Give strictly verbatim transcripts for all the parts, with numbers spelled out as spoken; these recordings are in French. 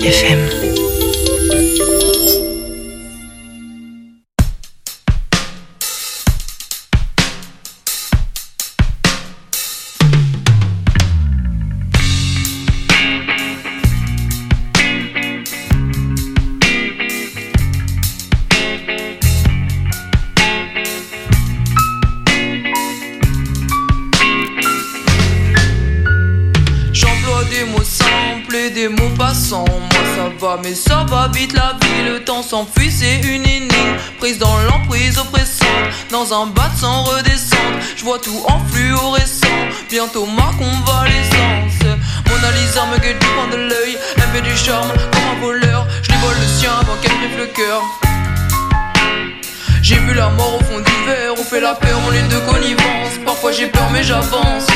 Champagne F M. Mais ça va vite la vie, le temps s'enfuit, c'est une énigme. Prise dans l'emprise oppressante, dans un bas de sans redescendre. Je vois tout en fluorescent, bientôt ma convalescence. Mona Lisa me guette du coin de l'œil, elle me fait du charme comme un voleur. Je lui vole le sien avant qu'elle griffe le cœur. J'ai vu la mort au fond du verre, on fait la paix en ligne de connivence. Parfois j'ai peur mais j'avance.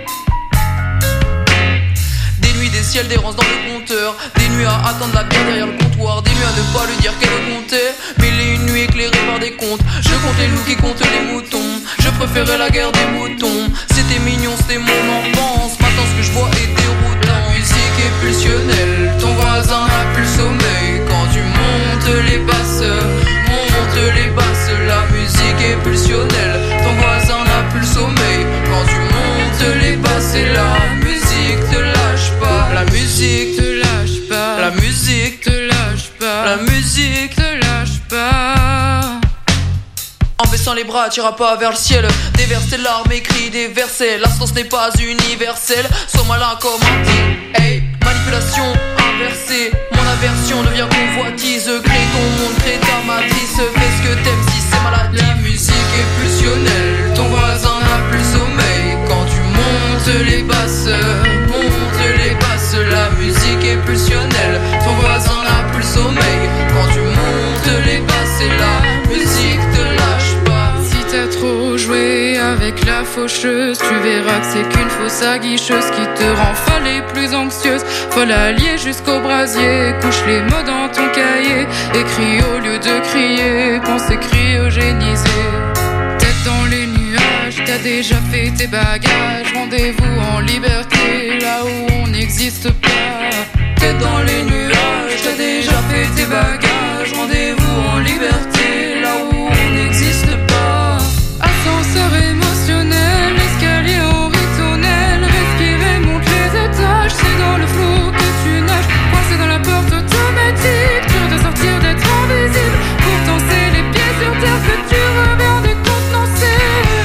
Des ciels d'errance dans le compteur, des nuits à attendre la bière derrière le comptoir, des nuits à ne pas lui dire qu'elle comptait, mais les nuits éclairées par des contes. Je compte les loups qui comptent les moutons, je préférais la guerre des moutons. C'était mignon, c'était mon enfance, maintenant ce que je vois est déroutant. La musique est pulsionnelle, ton voisin n'a plus le sommeil. Quand tu montes les basses, monte les basses. La musique est pulsionnelle, ton voisin n'a plus le sommeil. Quand tu montes les basses, et la musique te lâche pas. La musique te lâche pas. La musique te lâche pas. La musique te lâche pas. En baissant les bras, t'iras pas vers le ciel. Déverse tes larmes, écris des versets. L'instance n'est pas universelle. Sois malin comme un type. Hey, manipulation inversée. Mon aversion devient convoitise. Crée ton monde, crée ta matrice. Fais ce que t'aimes si c'est maladif. La musique est pulsionnelle. Ton voisin n'a plus le sommeil. Quand tu montes les basses, monte les basses. La musique est pulsionnelle. Ton voisin n'a plus le sommeil. Quand tu montes les basses, et la musique te lâche pas. Si t'as trop joué avec la faucheuse, tu verras que c'est qu'une fausse aguicheuse qui te rend folle et plus anxieuse. Folle alliée jusqu'au brasier. Couche les mots dans ton cahier. Écris au lieu de crier. Pensée cryogénisée. Tête dans les nuages, t'as déjà fait tes bagages. Rendez-vous en liberté, là où on n'existe pas. Tête dans les nuages, t'as déjà fait tes bagages. Rendez-vous en liberté, là où on n'existe pas. Ascenseur émotionnel, escalier horizontal. Respirer, monte les étages, c'est dans le flot que tu nages. Coincé dans la porte automatique, dur de sortir d'être invisible. Pourtant c'est les pieds sur terre que tu reviens décontenancé.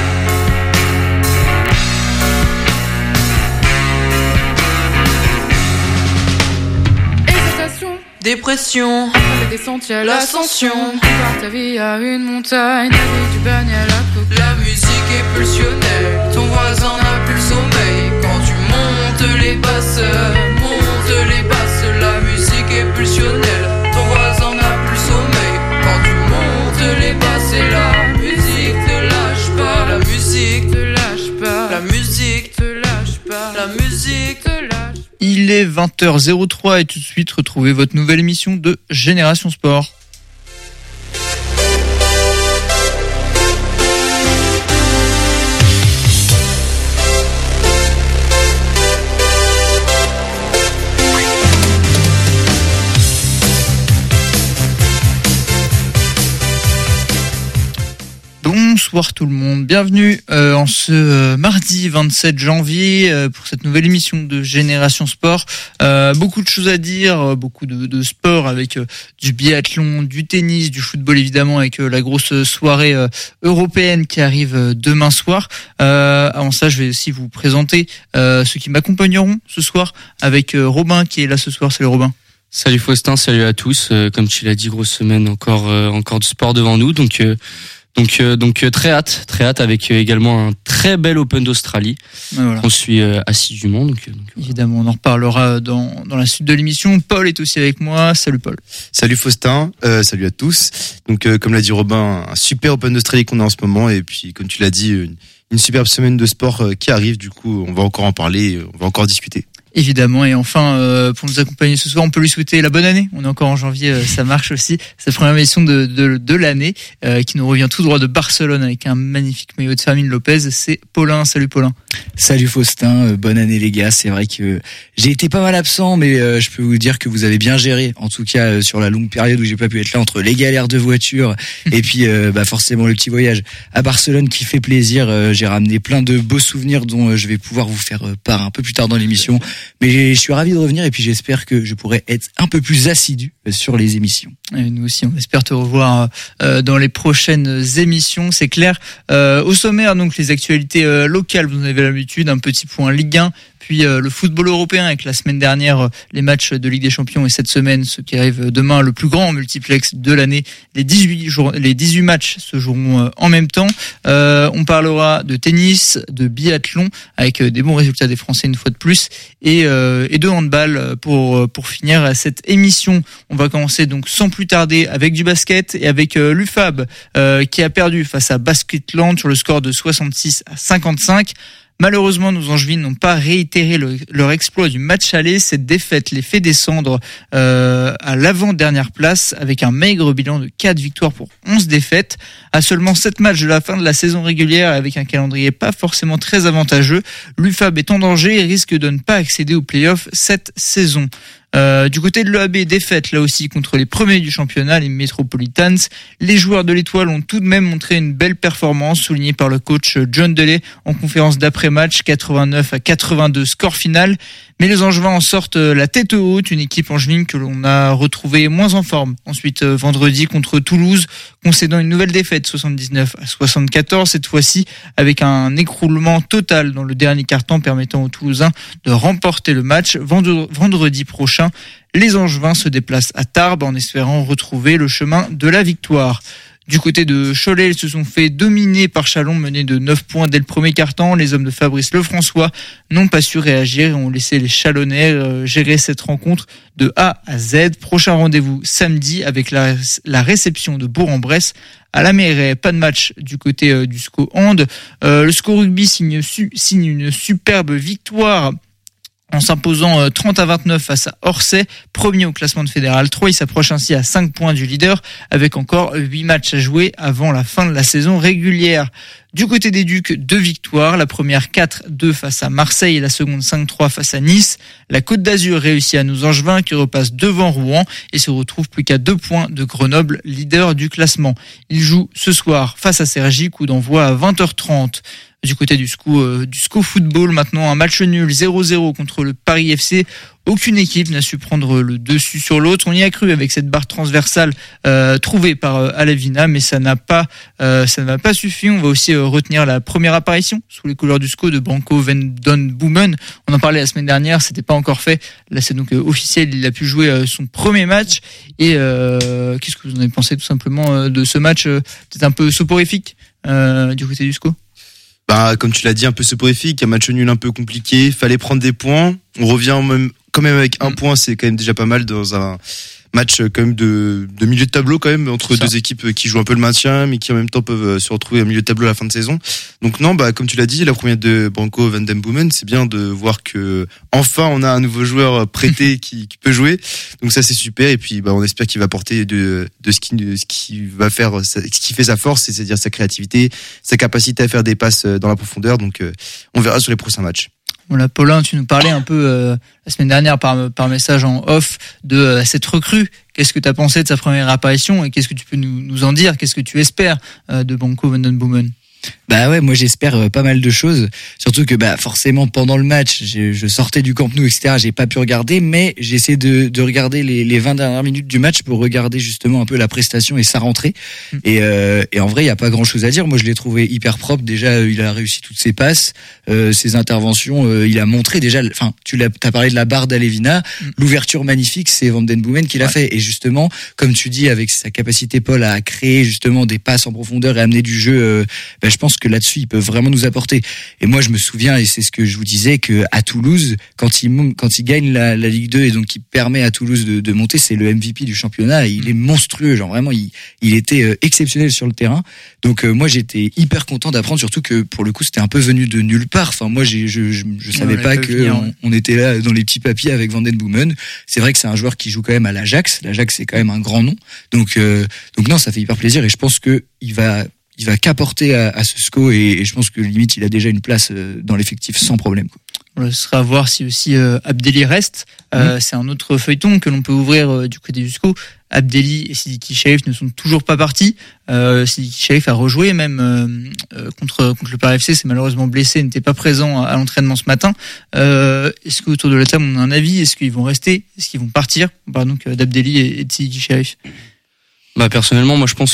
Dépression, après des sentiers à l'ascension. Compare ta vie à une montagne, ta vie du bagne à la coque. La musique est pulsionnelle, ton voisin n'a plus le sommeil. Quand tu montes les basses, monte les basses. La musique est pulsionnelle, ton voisin n'a plus le sommeil. Quand tu montes les basses, et la musique te lâche pas. La musique te lâche pas. La musique te lâche pas. La musique te lâche pas. Il est vingt heures zéro trois et tout de suite retrouvez votre nouvelle émission de Génération Sport. Bonsoir tout le monde, bienvenue euh, en ce euh, mardi vingt-sept janvier euh, pour cette nouvelle émission de Génération Sport. Euh, beaucoup de choses à dire, beaucoup de, de sport avec euh, du biathlon, du tennis, du football évidemment avec euh, la grosse soirée euh, européenne qui arrive euh, demain soir. Euh, avant ça, je vais aussi vous présenter euh, ceux qui m'accompagneront ce soir avec euh, Robin qui est là ce soir. Salut Robin. Salut Faustin, salut à tous. Euh, comme tu l'as dit, grosse semaine, encore euh, encore du sport devant nous, donc. Euh, Donc euh, donc euh, très hâte, très hâte avec euh, également un très bel Open d'Australie. Voilà. On suit euh, assidûment. Donc, donc voilà. Évidemment, on en reparlera dans dans la suite de l'émission. Paul est aussi avec moi. Salut Paul. Salut Faustin. Euh, salut à tous. Donc euh, comme l'a dit Robin, un super Open d'Australie qu'on a en ce moment et puis comme tu l'as dit, une, une superbe semaine de sport euh, qui arrive. Du coup, on va encore en parler, on va encore discuter. Évidemment, et enfin, euh, pour nous accompagner ce soir, on peut lui souhaiter la bonne année. On est encore en janvier, euh, ça marche aussi. C'est la première émission de, de, de l'année, euh, qui nous revient tout droit de Barcelone avec un magnifique maillot de Fermín López. C'est Paulin. Salut Paulin. Salut Faustin, euh, bonne année les gars. C'est vrai que j'ai été pas mal absent, mais euh, je peux vous dire que vous avez bien géré. En tout cas euh, sur la longue période où j'ai pas pu être là, entre les galères de voiture et puis euh, bah forcément le petit voyage à Barcelone qui fait plaisir. Euh, j'ai ramené plein de beaux souvenirs dont euh, je vais pouvoir vous faire euh, part un peu plus tard dans l'émission. Mais je suis ravi de revenir et puis j'espère que je pourrai être un peu plus assidu euh, sur les émissions. Et nous aussi, on espère te revoir euh, dans les prochaines émissions, c'est clair. Euh, au sommaire, donc les actualités euh, locales, vous en avez l'habitude, un petit point Ligue un, puis euh, le football européen avec la semaine dernière euh, les matchs de Ligue des Champions et cette semaine, ce qui arrive demain, le plus grand multiplex de l'année. Les dix-huit jours, les dix-huit matchs se joueront euh, en même temps. Euh, on parlera de tennis, de biathlon avec euh, des bons résultats des Français une fois de plus et, euh, et de handball pour pour finir cette émission. On va commencer donc sans plus tarder avec du basket et avec euh, l'U F A B euh, qui a perdu face à Basketland sur le score de soixante-six à cinquante-cinq. Malheureusement, nos Angevines n'ont pas réitéré le, leur exploit du match aller. Cette défaite les fait descendre euh, à l'avant-dernière place avec un maigre bilan de quatre victoires pour onze défaites. À seulement sept matchs de la fin de la saison régulière avec un calendrier pas forcément très avantageux, l'U F A B est en danger et risque de ne pas accéder aux playoffs cette saison. Euh, du côté de l'E A B, défaite là aussi contre les premiers du championnat, les Metropolitans. Les joueurs de l'Étoile ont tout de même montré une belle performance, soulignée par le coach John Delay en conférence d'après-match, quatre-vingt-neuf à quatre-vingt-deux score final. Mais les Angevins en sortent la tête haute, une équipe angevine que l'on a retrouvée moins en forme. Ensuite, vendredi contre Toulouse, concédant une nouvelle défaite, soixante-dix-neuf à soixante-quatorze, cette fois-ci avec un écroulement total dans le dernier quart-temps permettant aux Toulousains de remporter le match. Vendredi prochain, les Angevins se déplacent à Tarbes en espérant retrouver le chemin de la victoire. Du côté de Cholet, ils se sont fait dominer par Chalon, menés de neuf points dès le premier quart-temps. Les hommes de Fabrice Lefrançois n'ont pas su réagir et ont laissé les Chalonnais gérer cette rencontre de A à Z. Prochain rendez-vous samedi avec la, la réception de Bourg-en-Bresse à la Mairie. Pas de match du côté euh, du S C O Hand. Euh, le S C O Rugby signe, su, signe une superbe victoire en s'imposant trente à vingt-neuf face à Orsay, premier au classement de Fédéral trois. Il s'approche ainsi à cinq points du leader, avec encore huit matchs à jouer avant la fin de la saison régulière. Du côté des Ducs, deux victoires, la première quatre deux face à Marseille et la seconde cinq trois face à Nice. La Côte d'Azur réussit à nos Angevins qui repassent devant Rouen et se retrouve plus qu'à deux points de Grenoble, leader du classement. Il joue ce soir face à Cergy, coup d'envoi à vingt heures trente. Du côté du S C O, euh, du S C O Football, maintenant un match nul zéro zéro contre le Paris F C. Aucune équipe n'a su prendre le dessus sur l'autre. On y a cru avec cette barre transversale euh, trouvée par euh, Alavina, mais ça n'a pas, euh, ça n'a pas suffi. On va aussi euh, retenir la première apparition sous les couleurs du S C O de Branko Van Den Boomen. On en parlait la semaine dernière, c'était pas encore fait. Là, c'est donc euh, officiel. Il a pu jouer euh, son premier match. Et euh, qu'est-ce que vous en avez pensé tout simplement euh, de ce match, euh, peut-être un peu soporifique euh, du côté du S C O? Bah, comme tu l'as dit, un peu soporifique, un match nul un peu compliqué. Fallait prendre des points. On revient même, quand même avec un mmh. point, c'est quand même déjà pas mal dans un match quand même de, de milieu de tableau quand même entre deux équipes qui jouent un peu le maintien mais qui en même temps peuvent se retrouver au milieu de tableau à la fin de saison. Donc non, bah comme tu l'as dit, la première de Branko Van Den Boomen, c'est bien de voir que enfin on a un nouveau joueur prêté qui, qui peut jouer. Donc ça c'est super et puis bah on espère qu'il va porter de de ce qui de ce qui va faire ce qui fait sa force, c'est-à-dire sa créativité, sa capacité à faire des passes dans la profondeur. Donc euh, on verra sur les prochains matchs. Voilà, Paulin, tu nous parlais un peu euh, la semaine dernière par, par message en off de euh, cette recrue. Qu'est-ce que tu as pensé de sa première apparition et qu'est-ce que tu peux nous, nous en dire? Qu'est-ce que tu espères euh, de Branko Van Den Boomen? Bah ouais, moi j'espère euh, pas mal de choses. Surtout que bah forcément pendant le match, je, je sortais du Camp Nou, et cetera. J'ai pas pu regarder, mais j'ai essayé de, de regarder les, les vingt dernières minutes du match pour regarder justement un peu la prestation et sa rentrée. Mmh. Et, euh, et en vrai, il y a pas grand-chose à dire. Moi, je l'ai trouvé hyper propre. Déjà, il a réussi toutes ses passes, euh, ses interventions. Euh, il a montré déjà. Enfin, tu l'as, t'as parlé de la barre d'Alevina, mmh. l'ouverture magnifique, c'est Van Den Boomen qui l'a ouais. fait. Et justement, comme tu dis, avec sa capacité Paul à créer justement des passes en profondeur et amener du jeu. Euh, bah, je pense que là-dessus, ils peuvent vraiment nous apporter. Et moi, je me souviens, et c'est ce que je vous disais, que à Toulouse, quand il quand il gagne la, la Ligue deux et donc qui permet à Toulouse de, de monter, c'est le M V P du championnat. Et il est monstrueux, genre vraiment, il, il était euh, exceptionnel sur le terrain. Donc euh, moi, j'étais hyper content d'apprendre, surtout que pour le coup, c'était un peu venu de nulle part. Enfin, moi, j'ai, je, je, je savais pas que venir, on, ouais. on était là dans les petits papiers avec Van Den Boomen. C'est vrai que c'est un joueur qui joue quand même à l'Ajax. L'Ajax, c'est quand même un grand nom. Donc, euh, donc non, ça fait hyper plaisir et je pense que il va il va qu'apporter à, à ce S C O et, et je pense que limite il a déjà une place dans l'effectif sans problème, quoi. Ce sera à voir si aussi euh, Abdelli reste. Euh, mmh. C'est un autre feuilleton que l'on peut ouvrir euh, du côté du S C O. Abdelli et Sidiki Cherif ne sont toujours pas partis. Euh, Sidiki Cherif a rejoué même euh, contre contre le Paris F C. C'est malheureusement blessé, n'était pas présent à, à l'entraînement ce matin. Euh, est-ce qu'autour de la table on a un avis? Est-ce qu'ils vont rester? Est-ce qu'ils vont partir? On parle donc d'Abdelli et, et de Sidiki Cherif. Bah personnellement, moi je pense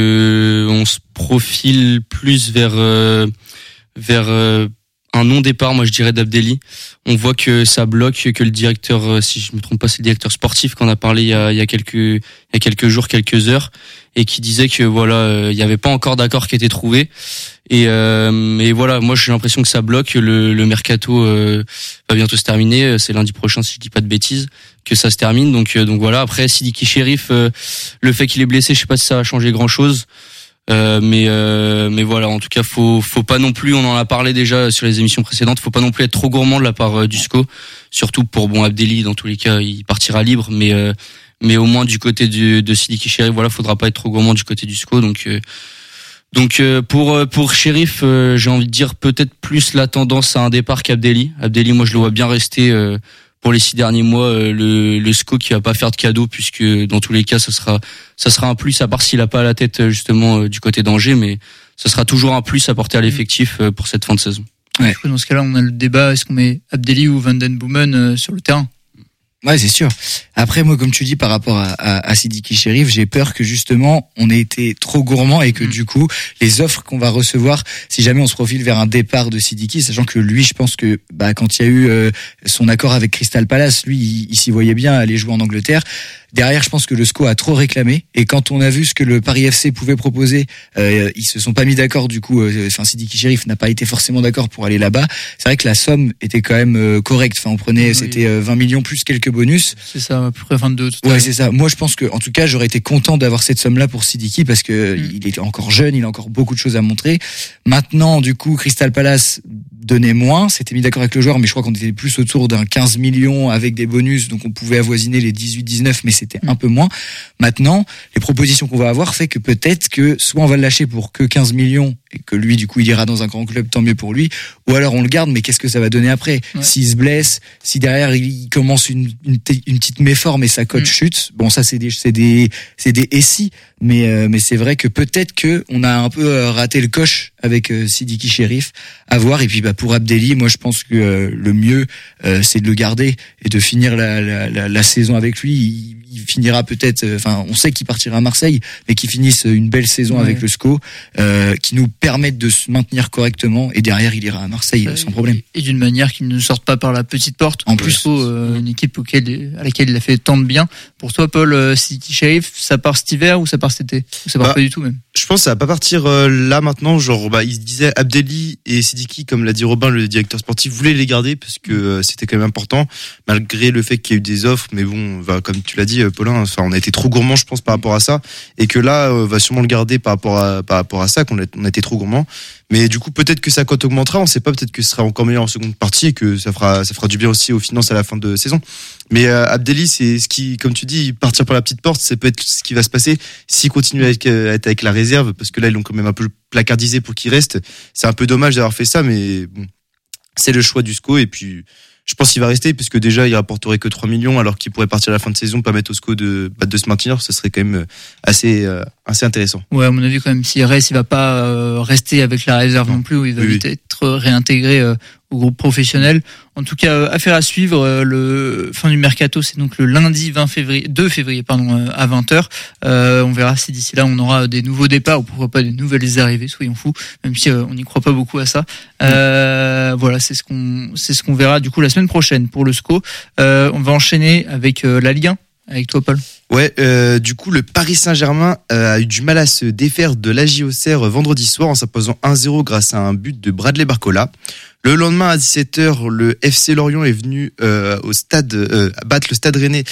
que on se profile plus vers euh, vers euh, un non-départ, moi je dirais d'Abdelli. On voit que ça bloque, que le directeur, si je me trompe pas, c'est le directeur sportif qu'on a parlé il y a, il y a quelques, il y a quelques jours, quelques heures, et qui disait que voilà, il y avait pas encore d'accord qui était trouvé. Et, euh, et voilà, moi j'ai l'impression que ça bloque. Le, le mercato euh, va bientôt se terminer. C'est lundi prochain, si je dis pas de bêtises, que ça se termine. Donc, euh, donc voilà. Après, Sidiki Cherif, euh, le fait qu'il est blessé, je sais pas si ça va changer grand chose. Euh, mais euh, mais voilà, en tout cas, faut faut pas non plus, on en a parlé déjà sur les émissions précédentes, faut pas non plus être trop gourmand de la part euh, du S C O, surtout pour bon Abdelli, dans tous les cas il partira libre, mais euh, mais au moins du côté du, de Sidiki Cherif, voilà, faudra pas être trop gourmand du côté du S C O. Donc euh, donc euh, pour pour Cherif, euh, j'ai envie de dire peut-être plus la tendance à un départ qu'Abdelli. Abdelli, moi je le vois bien rester euh, pour les six derniers mois, euh, le, le S C O qui va pas faire de cadeau, puisque dans tous les cas ça sera ça sera un plus, à part s'il a pas la tête justement euh, du côté d'Angers, mais ça sera toujours un plus apporté à l'effectif euh, pour cette fin de saison. Ouais. Dans ce cas-là, on a le débat, est-ce qu'on met Abdelli ou Van den Boomen euh, sur le terrain? Ouais, c'est sûr. Après, moi, comme tu dis, par rapport à, à, à Sidiki Cherif, j'ai peur que justement, on ait été trop gourmand et que mmh. du coup, les offres qu'on va recevoir, si jamais on se profile vers un départ de Sidiki, sachant que lui, je pense que bah quand il y a eu euh, son accord avec Crystal Palace, lui, il, il s'y voyait bien aller jouer en Angleterre. Derrière, je pense que le S C O a trop réclamé, et quand on a vu ce que le Paris F C pouvait proposer, euh, ils se sont pas mis d'accord. Du coup, euh, enfin Sidiki Cherif n'a pas été forcément d'accord pour aller là-bas. C'est vrai que la somme était quand même euh, correcte. Enfin, on prenait, oui. c'était euh, vingt millions plus quelques bonus. C'est ça, à peu près vingt-deux. Ouais, c'est ça. Moi, je pense que, en tout cas, j'aurais été content d'avoir cette somme-là pour Sidiki parce que mm. il est encore jeune, il a encore beaucoup de choses à montrer. Maintenant, du coup, Crystal Palace donnait moins, s'était mis d'accord avec le joueur, mais je crois qu'on était plus autour d'un quinze millions avec des bonus, donc on pouvait avoisiner les dix-huit dix-neuf, mais c'était un peu moins. Maintenant, les propositions qu'on va avoir fait que peut-être que soit on va le lâcher pour que quinze millions et que lui, du coup, il ira dans un grand club, tant mieux pour lui, ou alors on le garde, mais qu'est-ce que ça va donner après? Ouais. S'il se blesse, si derrière il commence une, une, une petite méforme et sa cote mmh. chute, bon, ça c'est des, c'est des, c'est des et si, mais, euh, mais c'est vrai que peut-être que on a un peu raté le coche avec euh, Sidiki Cherif à voir. Et puis bah pour Abdelli, moi je pense que euh, le mieux euh, c'est de le garder et de finir la, la, la, la saison avec lui. Il, il finira peut-être, enfin, on sait qu'il partira à Marseille, mais qu'il finisse une belle saison ouais. avec le S C O, euh, qui nous permette de se maintenir correctement, et derrière il ira à Marseille ouais, sans problème. Et d'une manière qu'il ne sorte pas par la petite porte. En plus, faut euh, une équipe auquel, à laquelle il a fait tant de bien. Pour toi, Paul, euh, Sidiki Cherif, ça part cet hiver ou ça part cet été? Ou ça part bah, pas du tout même? Je pense que ça va pas partir euh, là maintenant. Genre, bah, il se disait Abdelli et Sidiki, comme l'a dit Robin, le directeur sportif, voulait les garder parce que euh, c'était quand même important, malgré le fait qu'il y a eu des offres. Mais bon, bah, comme tu l'as dit, Paulin, enfin, on a été trop gourmand, je pense, par rapport à ça, et que là, on va sûrement le garder par rapport à par rapport à ça, qu'on a, on a été trop gourmand. Mais du coup, peut-être que sa cote augmentera, on sait pas, peut-être que ce sera encore meilleur en seconde partie et que ça fera ça fera du bien aussi aux finances à la fin de saison. Mais euh, Abdelli, c'est ce qui, comme tu dis, partir par la petite porte, ça peut être ce qui va se passer s'il continue à être avec la réserve, parce que là, ils l'ont quand même un peu placardisé pour qu'il reste. C'est un peu dommage d'avoir fait ça, mais bon, c'est le choix du S C O, et puis je pense qu'il va rester, puisque déjà il rapporterait que trois millions, alors qu'il pourrait partir à la fin de saison, permettre au S C O de, de se maintenir. Ce serait quand même assez, euh, assez intéressant. Ouais, à mon avis, quand même, s'il reste, il va pas euh, rester avec la réserve non, non plus, où il va oui, vite oui. être réintégré euh, au groupe professionnel. En tout cas, euh, affaire à suivre. Euh, le fin du mercato, c'est donc le lundi vingt février, deux février, pardon, euh, à vingt heures. Euh, on verra si d'ici là on aura des nouveaux départs ou pourquoi pas des nouvelles arrivées. Soyons fous, même si euh, on n'y croit pas beaucoup à ça. Euh, voilà, c'est ce qu'on, c'est ce qu'on verra du coup la semaine prochaine pour le S C O. Euh, on va enchaîner avec euh, la Ligue un. Avec toi, Paul. Ouais, euh, du coup, le Paris Saint-Germain euh, a eu du mal à se défaire de l'A J Auxerre vendredi soir en s'imposant un zéro grâce à un but de Bradley Barcola. Le lendemain à dix-sept heures, le F C Lorient est venu euh, au stade euh, battre le Stade Rennais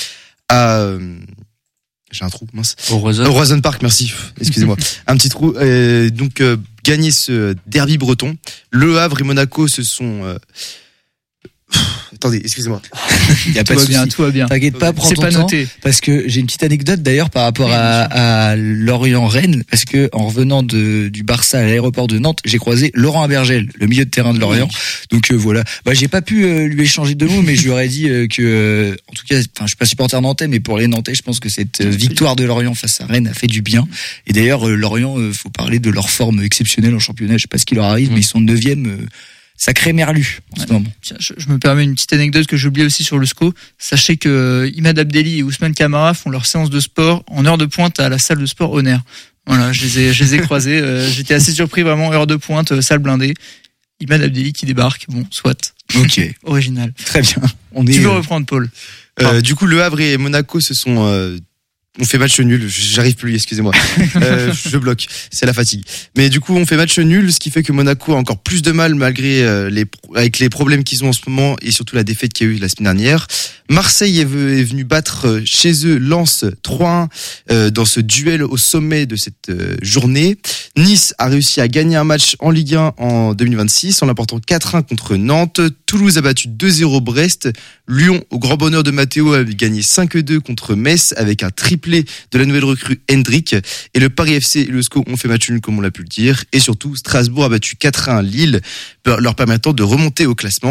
à euh, j'ai un trou, mince. Au Roison. Au Roison Park, merci. Excusez-moi. Un petit trou. Euh, donc euh, gagner ce derby breton. Le Havre et Monaco se sont euh, attendez, excusez-moi. Il y a tout pas de va bien, souci. tout va bien. T'inquiète pas, prends C'est ton pas temps. noté. Parce que j'ai une petite anecdote d'ailleurs par rapport à, à Lorient-Rennes, parce que en revenant de, du Barça à l'aéroport de Nantes, j'ai croisé Laurent Abergel, le milieu de terrain de Lorient. Donc euh, voilà, bah j'ai pas pu euh, lui échanger deux mots, mais je lui aurais dit euh, que, euh, en tout cas, enfin je suis pas supporter nantais, mais pour les Nantais, je pense que cette euh, victoire de Lorient face à Rennes a fait du bien. Et d'ailleurs, euh, Lorient, euh, faut parler de leur forme exceptionnelle en championnat. Je sais pas ce qui leur arrive, mmh. mais ils sont neuvième. Euh, Sacré merlu en ouais. ce moment. Tiens, je, je me permets une petite anecdote que j'ai oubliée aussi sur le S C O. Sachez que euh, Imad Abdelli et Ousmane Camara font leur séance de sport en heure de pointe à la salle de sport Honor. Voilà, je les ai, je les ai croisés. Euh, j'étais assez surpris, vraiment, heure de pointe, euh, salle blindée. Imad Abdelli qui débarque. Bon, soit. Ok. Original. Très bien. On est, tu veux euh... reprendre, Paul? euh, Du coup, Le Havre et Monaco se sont... Euh... On fait match nul, j'arrive plus, excusez-moi. Euh, je bloque, c'est la fatigue. Mais du coup, on fait match nul, ce qui fait que Monaco a encore plus de mal malgré euh, les avec les problèmes qu'ils ont en ce moment et surtout la défaite qu'il y a eu la semaine dernière. Marseille est, est venu battre chez eux Lens trois un euh, dans ce duel au sommet de cette euh, journée. Nice a réussi à gagner un match en Ligue un en deux mille vingt-six en l'emportant quatre un contre Nantes. Toulouse a battu deux zéro Brest. Lyon, au grand bonheur de Matteo, a gagné cinq deux contre Metz avec un triplé de la nouvelle recrue Hendrick. Et le Paris F C et le S C O ont fait match nul comme on l'a pu le dire. Et surtout, Strasbourg a battu quatre un Lille, leur permettant de remonter au classement.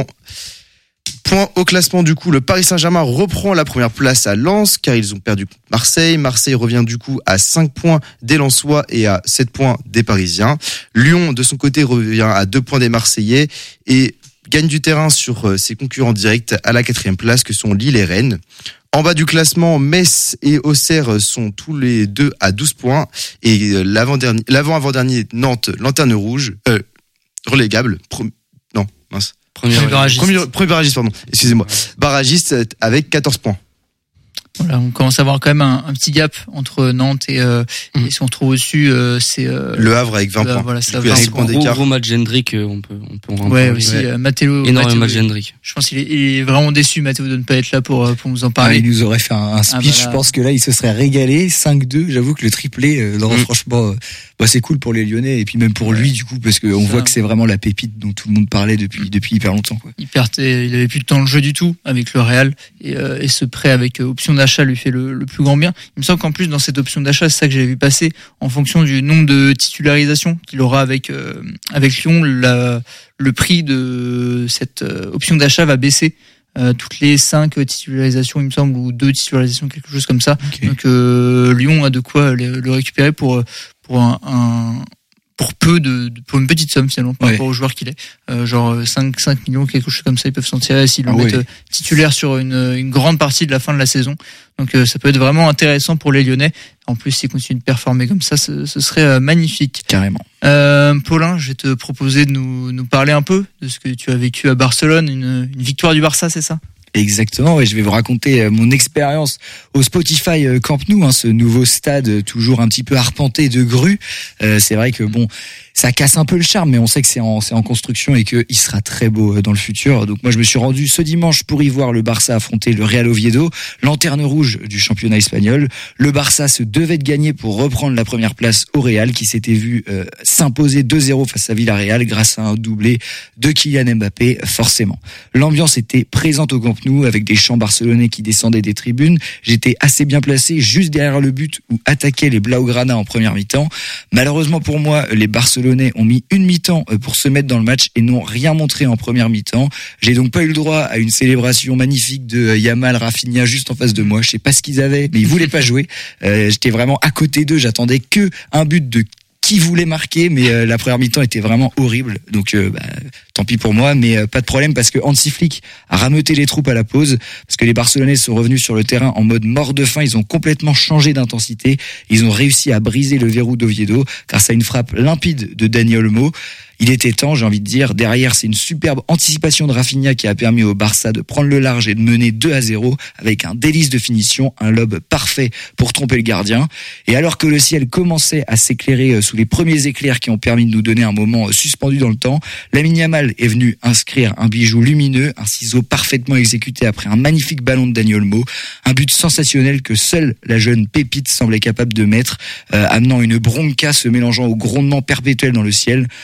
Point au classement du coup, le Paris Saint-Germain reprend la première place à Lens car ils ont perdu contre Marseille. Marseille revient du coup à cinq points des Lensois et à sept points des Parisiens. Lyon de son côté revient à deux points des Marseillais et gagne du terrain sur ses concurrents directs à la quatrième place que sont Lille et Rennes. En bas du classement, Metz et Auxerre sont tous les deux à douze points et l'avant-dernier, l'avant-avant-dernier Nantes, lanterne rouge, euh, relégable, pro- non, mince. Premier barragiste. Premier, premier barragiste, pardon. Excusez-moi. Barragiste avec quatorze points. Voilà, on commence à avoir quand même un, un petit gap entre Nantes et, euh, mmh. et si on retrouve au-dessus, euh, c'est euh, Le Havre avec vingt points. Voilà, ça va. Un gros, gros, gros match Hendrick, on peut, on peut en ouais, aussi, euh, Matteo. Énorme match Hendrick. Je pense qu'il est, il est vraiment déçu, Matteo, de ne pas être là pour, pour nous en parler. Ah, il nous aurait fait un, un speech. Ah, bah je pense que là, il se serait régalé. cinq deux. J'avoue que le triplé, euh, non, mmh. franchement, euh, bah, c'est cool pour les Lyonnais et puis même pour ouais. lui, du coup, parce qu'on voit que c'est vraiment la pépite dont tout le monde parlait depuis, depuis hyper longtemps, quoi. Il perdait, il avait plus de temps de jeu du tout avec le Real et, euh, et ce prêt avec euh, option d'achat lui fait le, le plus grand bien. Il me semble qu'en plus dans cette option d'achat, c'est ça que j'avais vu passer, en fonction du nombre de titularisations qu'il aura avec euh, avec Lyon, la, le prix de cette euh, option d'achat va baisser euh, toutes les cinq titularisations, il me semble, ou deux titularisations, quelque chose comme ça. Okay. Donc euh, Lyon a de quoi le, le récupérer pour pour un, un pour peu de, de pour une petite somme finalement par ouais. rapport au joueur qu'il est, euh, genre cinq cinq millions, quelque chose comme ça, ils peuvent s'en tirer s'ils le ah mettent ouais. titulaire sur une une grande partie de la fin de la saison. Donc euh, ça peut être vraiment intéressant pour les Lyonnais. En plus, s'ils continuent de performer comme ça, ce, ce serait euh, magnifique. Carrément. Euh, Paulin, je vais te proposer de nous nous parler un peu de ce que tu as vécu à Barcelone, une, une victoire du Barça, c'est ça? Exactement, ouais, je vais vous raconter mon expérience au Spotify Camp Nou, hein, ce nouveau stade toujours un petit peu arpenté de grues. Euh, c'est vrai que bon, ça casse un peu le charme, mais on sait que c'est en, c'est en construction et qu'il sera très beau dans le futur. Donc moi, je me suis rendu ce dimanche pour y voir le Barça affronter le Real Oviedo, lanterne rouge du championnat espagnol. Le Barça se devait de gagner pour reprendre la première place au Real, qui s'était vu euh, s'imposer deux zéro face à Villarreal grâce à un doublé de Kylian Mbappé, forcément. L'ambiance était présente au Camp Nou avec des chants barcelonais qui descendaient des tribunes. J'étais assez bien placé juste derrière le but où attaquaient les Blaugrana en première mi-temps. Malheureusement pour moi, les Barcelonais ont mis une mi-temps pour se mettre dans le match et n'ont rien montré en première mi-temps. J'ai donc pas eu le droit à une célébration magnifique de Yamal, Rafinha juste en face de moi. Je sais pas ce qu'ils avaient, mais ils voulaient pas jouer. Euh, j'étais vraiment à côté d'eux. J'attendais que un but de qui voulait marquer, mais euh, la première mi-temps était vraiment horrible. Donc, euh, bah, tant pis pour moi, mais euh, pas de problème parce que Hansi Flick a rameuté les troupes à la pause parce que les Barcelonais sont revenus sur le terrain en mode mort de faim. Ils ont complètement changé d'intensité. Ils ont réussi à briser le verrou d'Oviedo grâce à une frappe limpide de Dani Olmo. Il était temps, j'ai envie de dire. Derrière, c'est une superbe anticipation de Rafinha qui a permis au Barça de prendre le large et de mener deux à zéro avec un délice de finition, un lob parfait pour tromper le gardien. Et alors que le ciel commençait à s'éclairer sous les premiers éclairs qui ont permis de nous donner un moment suspendu dans le temps, Lamine Yamal est venu inscrire un bijou lumineux, un ciseau parfaitement exécuté après un magnifique ballon de Dani Olmo, un but sensationnel que seule la jeune pépite semblait capable de mettre, euh, amenant une bronca se mélangeant au grondement perpétuel dans le ciel, un souvenir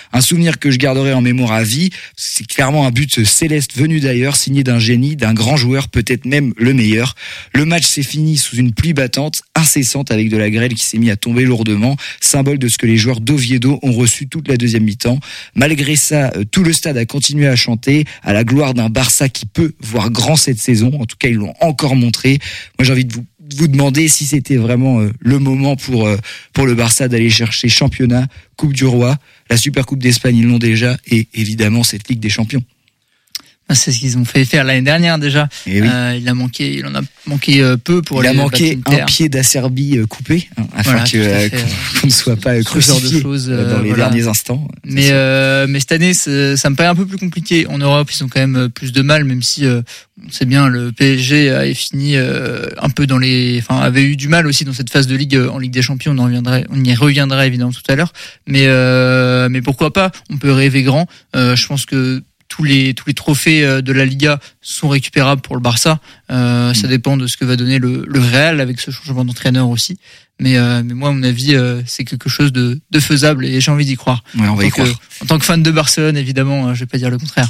souvenir que je garderai en mémoire à vie. C'est clairement un but céleste venu d'ailleurs, signé d'un génie, d'un grand joueur, peut-être même le meilleur. Le match s'est fini sous une pluie battante, incessante, avec de la grêle qui s'est mise à tomber lourdement, symbole de ce que les joueurs d'Oviedo ont reçu toute la deuxième mi-temps. Malgré ça, tout le stade a continué à chanter à la gloire d'un Barça qui peut voir grand cette saison. En tout cas, ils l'ont encore montré. Moi, j'ai envie de vous vous demander si c'était vraiment euh, le moment pour euh, pour le Barça d'aller chercher championnat, Coupe du Roi, la Super Coupe d'Espagne, ils l'ont déjà, et évidemment cette Ligue des Champions. C'est ce qu'ils ont fait faire l'année dernière déjà. Et oui. euh, il a manqué, il en a manqué euh, peu pour il les a manqué Inter. un pied d'Acerbi euh, coupé, hein, afin voilà, que euh, qu'on ne soit pas crucifié choses, euh, dans les voilà. derniers instants. Mais euh, mais cette année, ça me paraît un peu plus compliqué. En Europe, ils ont quand même plus de mal, même si euh, on sait bien le P S G a fini euh, un peu dans les, enfin avait eu du mal aussi dans cette phase de Ligue en Ligue des Champions. On en reviendrait, on y reviendra évidemment tout à l'heure. Mais euh, mais pourquoi pas? On peut rêver grand. Euh, je pense que tous les tous les trophées de la Liga sont récupérables pour le Barça. Euh, mmh. Ça dépend de ce que va donner le, le Real avec ce changement d'entraîneur aussi. Mais euh, mais moi, à mon avis, euh, c'est quelque chose de, de faisable et j'ai envie d'y croire. Ouais, on va y croire. Que, en tant que fan de Barcelone, évidemment, euh, je vais pas dire le contraire.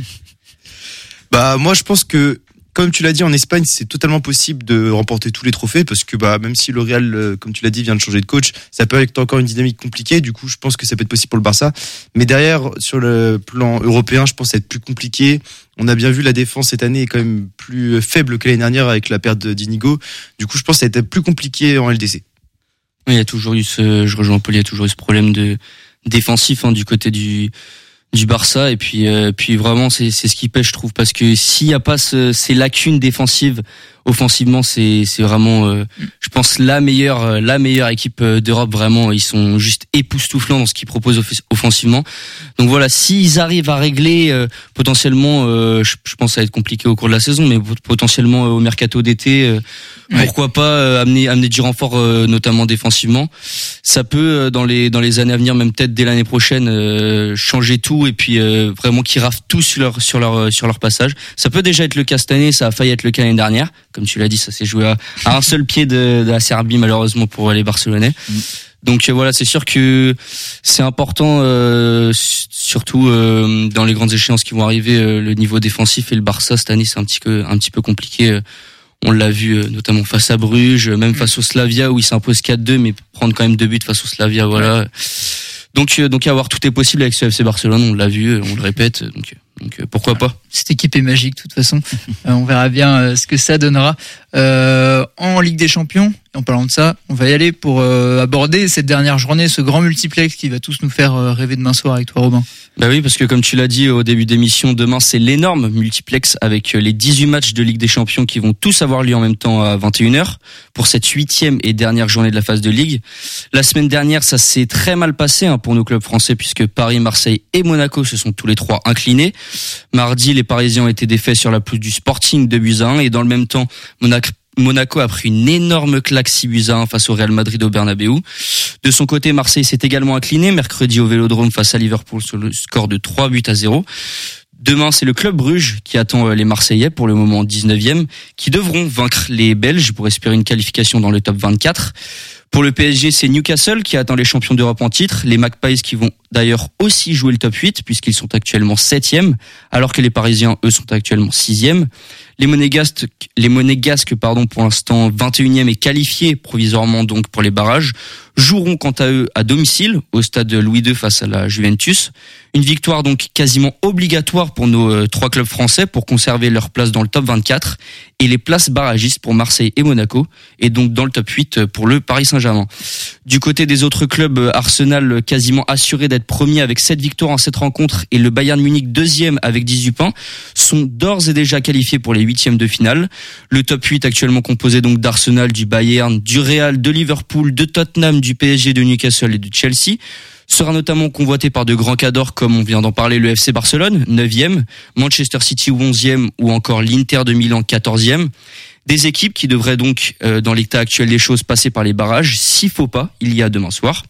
Bah moi, je pense que comme tu l'as dit, en Espagne, c'est totalement possible de remporter tous les trophées parce que bah même si le Real, comme tu l'as dit, vient de changer de coach, ça peut être encore une dynamique compliquée. Du coup, je pense que ça peut être possible pour le Barça. Mais derrière, sur le plan européen, je pense que ça va être plus compliqué. On a bien vu la défense cette année est quand même plus faible que l'année dernière avec la perte d'Inigo. Du coup, je pense que ça va être plus compliqué en L D C. Oui, il y a toujours eu ce, je rejoins Paul, il y a toujours eu ce problème de défensif hein, du côté du du Barça et puis euh, puis vraiment c'est c'est ce qui pêche, je trouve, parce que s'il y a pas ce, ces lacunes défensives, offensivement c'est c'est vraiment euh, je pense la meilleure la meilleure équipe d'Europe. Vraiment, ils sont juste époustouflants dans ce qu'ils proposent off- offensivement. Donc voilà, s'ils arrivent à régler euh, potentiellement euh, je, je pense que ça va être compliqué au cours de la saison, mais potentiellement euh, au mercato d'été euh, ouais. pourquoi pas euh, amener amener du renfort euh, notamment défensivement. Ça peut euh, dans les dans les années à venir, même peut-être dès l'année prochaine, euh, changer tout et puis euh, vraiment qu'ils raflent tout sur leur sur leur sur leur passage. Ça peut déjà être le cas cette année, ça a failli être le cas l'année dernière. Comme tu l'as dit, ça s'est joué à, à un seul pied de, de la Serbie, malheureusement pour les Barcelonais. Mmh. Donc euh, voilà, c'est sûr que c'est important, euh, surtout euh, dans les grandes échéances qui vont arriver, euh, le niveau défensif, et le Barça cette année c'est un petit peu un petit peu compliqué. Euh, on l'a vu euh, notamment face à Bruges, même mmh. face au Slavia où il s'impose quatre deux, mais prendre quand même deux buts face au Slavia, voilà. Ouais. Donc euh, donc à voir, tout est possible avec ce F C Barcelone, on l'a vu, on le répète, donc donc euh, pourquoi pas. Cette équipe est magique de toute façon. euh, on verra bien euh, ce que ça donnera euh, en Ligue des Champions. Et en parlant de ça, on va y aller pour euh, aborder cette dernière journée, ce grand multiplex qui va tous nous faire euh, rêver demain soir avec toi, Robin. Bah oui, parce que comme tu l'as dit au début d'émission, demain c'est l'énorme multiplex avec les dix-huit matchs de Ligue des Champions qui vont tous avoir lieu en même temps à vingt et une heures pour cette huitième et dernière journée de la phase de Ligue. La semaine dernière, ça s'est très mal passé hein, pour nos clubs français puisque Paris, Marseille et Monaco se sont tous les trois inclinés. Mardi, les Parisiens ont été défaits sur la pelouse du Sporting deux buts à un et dans le même temps, Monaco Monaco a pris une énorme claque six buts à un face au Real Madrid au Bernabeu. De son côté, Marseille s'est également incliné mercredi au Vélodrome face à Liverpool sur le score de trois buts à zéro. Demain, c'est le club Bruges qui attend les Marseillais pour le moment dix-neuvième, qui devront vaincre les Belges pour espérer une qualification dans le top vingt-quatre. Pour le P S G, c'est Newcastle qui attend les champions d'Europe en titre, les Magpies qui vont d'ailleurs aussi jouer le top huit puisqu'ils sont actuellement septième, alors que les Parisiens, eux, sont actuellement sixième. Les Monégasques, les Monégasques, pardon, pour l'instant vingt et unième et qualifiés provisoirement donc pour les barrages, joueront quant à eux à domicile au stade Louis deux face à la Juventus. Une victoire donc quasiment obligatoire pour nos euh, trois clubs français pour conserver leur place dans le top vingt-quatre et les places barragistes pour Marseille et Monaco et donc dans le top huit pour le Paris Saint-Germain. Du côté des autres clubs, Arsenal quasiment assuré d'être premier avec sept victoires en sept rencontres et le Bayern Munich deuxième avec dix-huit points sont d'ores et déjà qualifiés pour les huitièmes de finale. Le top huit actuellement composé donc d'Arsenal, du Bayern, du Real, de Liverpool, de Tottenham, du P S G, de Newcastle et de Chelsea sera notamment convoité par de grands cadors comme on vient d'en parler, le F C Barcelone, neuvième, Manchester City onzième ou encore l'Inter de Milan quatorzième. Des équipes qui devraient donc, euh, dans l'état actuel des choses, passer par les barrages, s'il faut pas, il y a demain soir.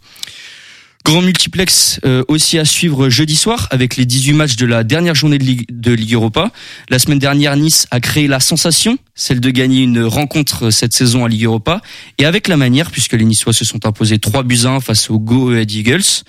Grand multiplex euh, aussi à suivre jeudi soir avec les dix-huit matchs de la dernière journée de Ligue, de Ligue Europa. La semaine dernière, Nice a créé la sensation, celle de gagner une rencontre cette saison à Ligue Europa, et avec la manière puisque les Niçois se sont imposés trois buts à un face aux Go Ahead Eagles.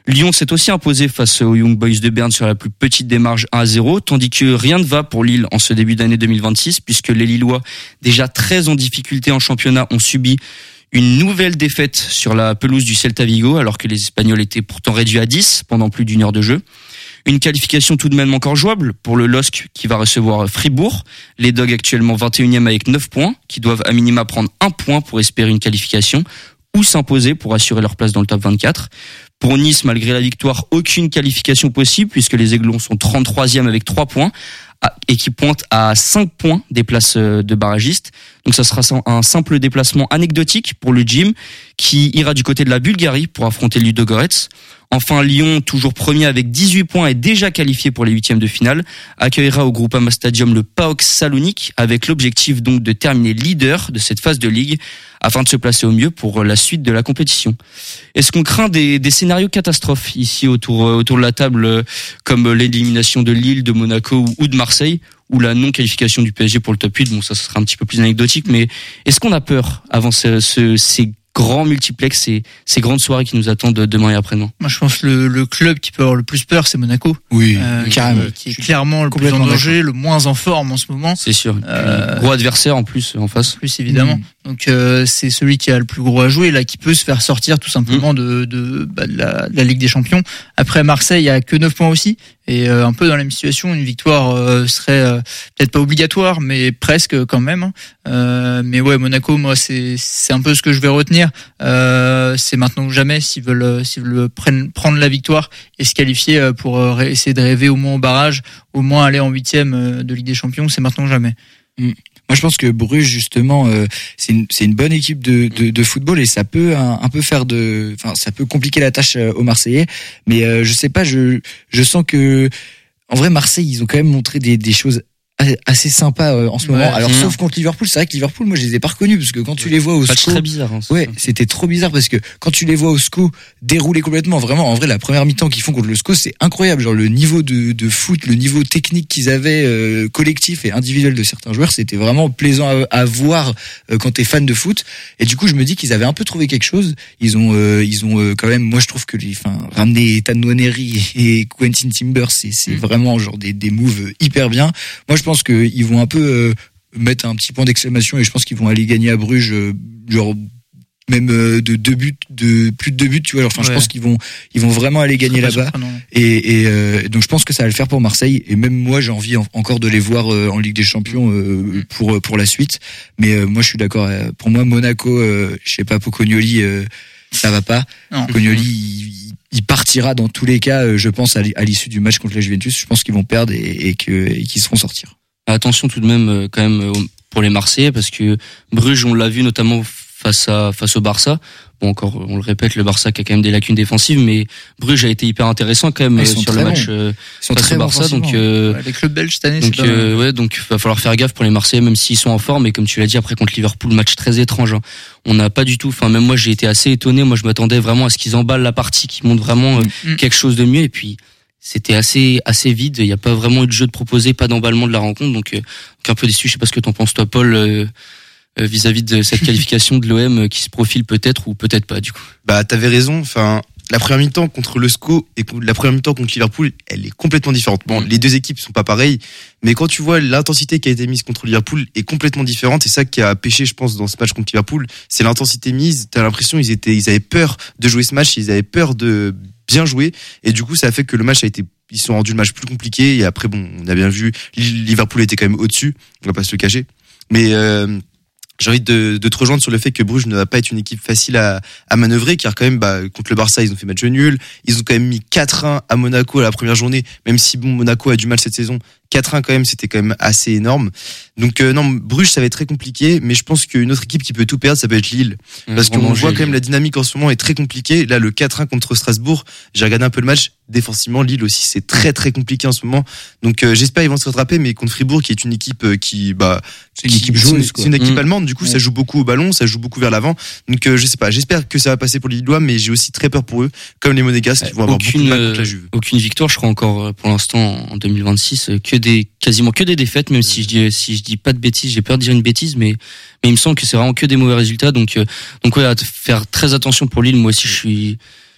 Lyon s'est aussi imposé face aux Young Boys de Berne sur la plus petite des marges un à zéro, tandis que rien ne va pour Lille en ce début d'année deux mille vingt-six, puisque les Lillois, déjà très en difficulté en championnat, ont subi une nouvelle défaite sur la pelouse du Celta Vigo, alors que les Espagnols étaient pourtant réduits à dix pendant plus d'une heure de jeu. Une qualification tout de même encore jouable pour le L O S C qui va recevoir Fribourg. Les Dogs actuellement vingt et unième avec neuf points, qui doivent à minima prendre un point pour espérer une qualification ou s'imposer pour assurer leur place dans le top vingt-quatre. Pour Nice, malgré la victoire, aucune qualification possible puisque les Aiglons sont trente-troisième avec trois points et qui pointent à cinq points des places de barragistes. Donc ça sera un simple déplacement anecdotique pour le Gym qui ira du côté de la Bulgarie pour affronter Ludogorets. Enfin, Lyon, toujours premier avec dix-huit points et déjà qualifié pour les huitièmes de finale, accueillera au Groupama Stadium le PAOK Salonique avec l'objectif donc de terminer leader de cette phase de ligue afin de se placer au mieux pour la suite de la compétition. Est-ce qu'on craint des, des scénarios catastrophes ici autour, autour de la table comme l'élimination de Lille, de Monaco ou de Marseille ou la non-qualification du P S G pour le top huit? Bon, ça sera un petit peu plus anecdotique, mais est-ce qu'on a peur avant ce, ce, ces grands multiplex, ces, ces grandes soirées qui nous attendent demain et après-demain? Moi, je pense que le, le club qui peut avoir le plus peur, c'est Monaco. Oui, euh, carrément. Qui, qui est clairement le plus en danger, le moins en forme en ce moment. C'est sûr. Euh, gros adversaire en plus en face. Plus évidemment. Mmh. Donc euh, c'est celui qui a le plus gros à jouer, là, qui peut se faire sortir tout simplement mmh. de, de, bah, de, la, de la Ligue des Champions. Après Marseille, il y a que neuf points aussi. Et euh, un peu dans la même situation, une victoire euh, serait euh, peut-être pas obligatoire, mais presque quand même. Euh, mais ouais, Monaco, moi, c'est c'est un peu ce que je vais retenir. Euh, c'est maintenant ou jamais s'ils veulent s'ils veulent prendre prendre la victoire et se qualifier pour euh, essayer de rêver au moins au barrage, au moins aller en huitième de Ligue des Champions. C'est maintenant ou jamais. Mmh. Moi, je pense que Bruges, justement, euh, c'est une, c'est une bonne équipe de, de, de football et ça peut un, un peu faire de, enfin, ça peut compliquer la tâche aux Marseillais. Mais euh, je sais pas, je, je sens que, en vrai, Marseille, ils ont quand même montré des, des choses assez sympa euh, en ce moment. Ouais, alors mmh. sauf contre Liverpool, c'est vrai que Liverpool, moi je les ai pas reconnus parce que quand tu les vois au S C O, très bizarre. Hein, ouais, c'était trop bizarre parce que quand tu les vois au S C O dérouler complètement, vraiment, en vrai, la première mi-temps qu'ils font contre le S C O, c'est incroyable. Genre le niveau de, de foot, le niveau technique qu'ils avaient euh, collectif et individuel de certains joueurs, c'était vraiment plaisant à, à voir euh, quand t'es fan de foot. Et du coup, je me dis qu'ils avaient un peu trouvé quelque chose. Ils ont, euh, ils ont euh, quand même, moi je trouve que les, enfin, ramener Ethan Nwaneri et Quentin Timber, c'est, c'est mmh. vraiment genre des, des moves hyper bien. Moi, je Je pense qu'ils vont un peu euh, mettre un petit point d'exclamation et je pense qu'ils vont aller gagner à Bruges, euh, genre même euh, de deux buts, de plus de deux buts, tu vois. Genre, enfin, ouais. Je pense qu'ils vont, ils vont vraiment aller gagner là-bas. Et, et euh, donc je pense que ça va le faire pour Marseille. Et même moi, j'ai envie en, encore de les voir euh, en Ligue des Champions euh, pour pour la suite. Mais euh, moi, je suis d'accord. Euh, pour moi, Monaco, euh, je sais pas, Pocognoli, euh, ça va pas. Non. Pocognoli. Il, Il partira dans tous les cas, je pense, à l'issue du match contre la Juventus. Je pense qu'ils vont perdre et, et, que, et qu'ils se feront sortir. Attention tout de même, quand même, pour les Marseillais, parce que Bruges, on l'a vu notamment face à face au Barça. Bon, encore, on le répète, le Barça qui a quand même des lacunes défensives, mais Bruges a été hyper intéressant quand même sur le match euh, face au Barça. Donc, euh, ouais, les clubs belges cette année, donc, c'est pas euh, ouais, donc va falloir faire gaffe pour les Marseillais, même s'ils sont en forme. Et comme tu l'as dit, après contre Liverpool, match très étrange. Hein. On n'a pas du tout. Enfin, même moi, j'ai été assez étonné. Moi, je m'attendais vraiment à ce qu'ils emballent la partie, qu'ils montrent vraiment euh, mmh. quelque chose de mieux. Et puis, c'était assez assez vide. Il n'y a pas vraiment eu de jeu de proposé, pas d'emballement de la rencontre. Donc, euh, donc un peu déçu. Je sais pas ce que t'en penses, toi, Paul. Euh, vis-à-vis de cette qualification de l'O M qui se profile peut-être ou peut-être pas du coup. Bah t'avais raison, enfin la première mi-temps contre le S C O et la première mi-temps contre Liverpool, elle est complètement différente. Bon, les deux équipes sont pas pareilles, mais quand tu vois l'intensité qui a été mise contre Liverpool est complètement différente. C'est ça qui a pêché, je pense, dans ce match contre Liverpool. C'est l'intensité mise. T'as l'impression ils étaient, ils avaient peur de jouer ce match, ils avaient peur de bien jouer, et du coup ça a fait que le match a été, ils sont rendus le match plus compliqué. Et après bon, on a bien vu, Liverpool était quand même au-dessus, on va pas se le cacher, mais euh, j'ai envie de, de te rejoindre sur le fait que Bruges ne va pas être une équipe facile à, à manœuvrer, car quand même, bah, contre le Barça, ils ont fait match nul. Ils ont quand même mis quatre un à Monaco à la première journée, même si bon, Monaco a du mal cette saison. quatre un quand même, c'était quand même assez énorme. Donc euh, non, Bruges, ça va être très compliqué, mais je pense qu'une autre équipe qui peut tout perdre, ça peut être Lille. Parce qu'on voit quand même la dynamique en ce moment est très compliquée. Là, le quatre un contre Strasbourg, j'ai regardé un peu le match. Défensivement, Lille aussi, c'est très très compliqué en ce moment. Donc euh, j'espère qu'ils vont se rattraper, mais contre Fribourg, qui est une équipe euh, qui, bah, c'est une équipe joueuse, c'est une équipe mmh. allemande. Du coup, ouais. ça joue beaucoup au ballon, ça joue beaucoup vers l'avant. Donc euh, je sais pas. J'espère que ça va passer pour les Lillois, mais j'ai aussi très peur pour eux, comme les Monégasques, qui vont avoir aucune, beaucoup de mal contre la Juve. Aucune victoire, je crois encore pour l'instant en deux mille vingt-six, que des quasiment que des défaites, même si je dis si je dis pas de bêtises, j'ai peur de dire une bêtise, mais mais il me semble que c'est vraiment que des mauvais résultats. Donc euh, donc ouais, à faire très attention pour Lille. Moi aussi, je suis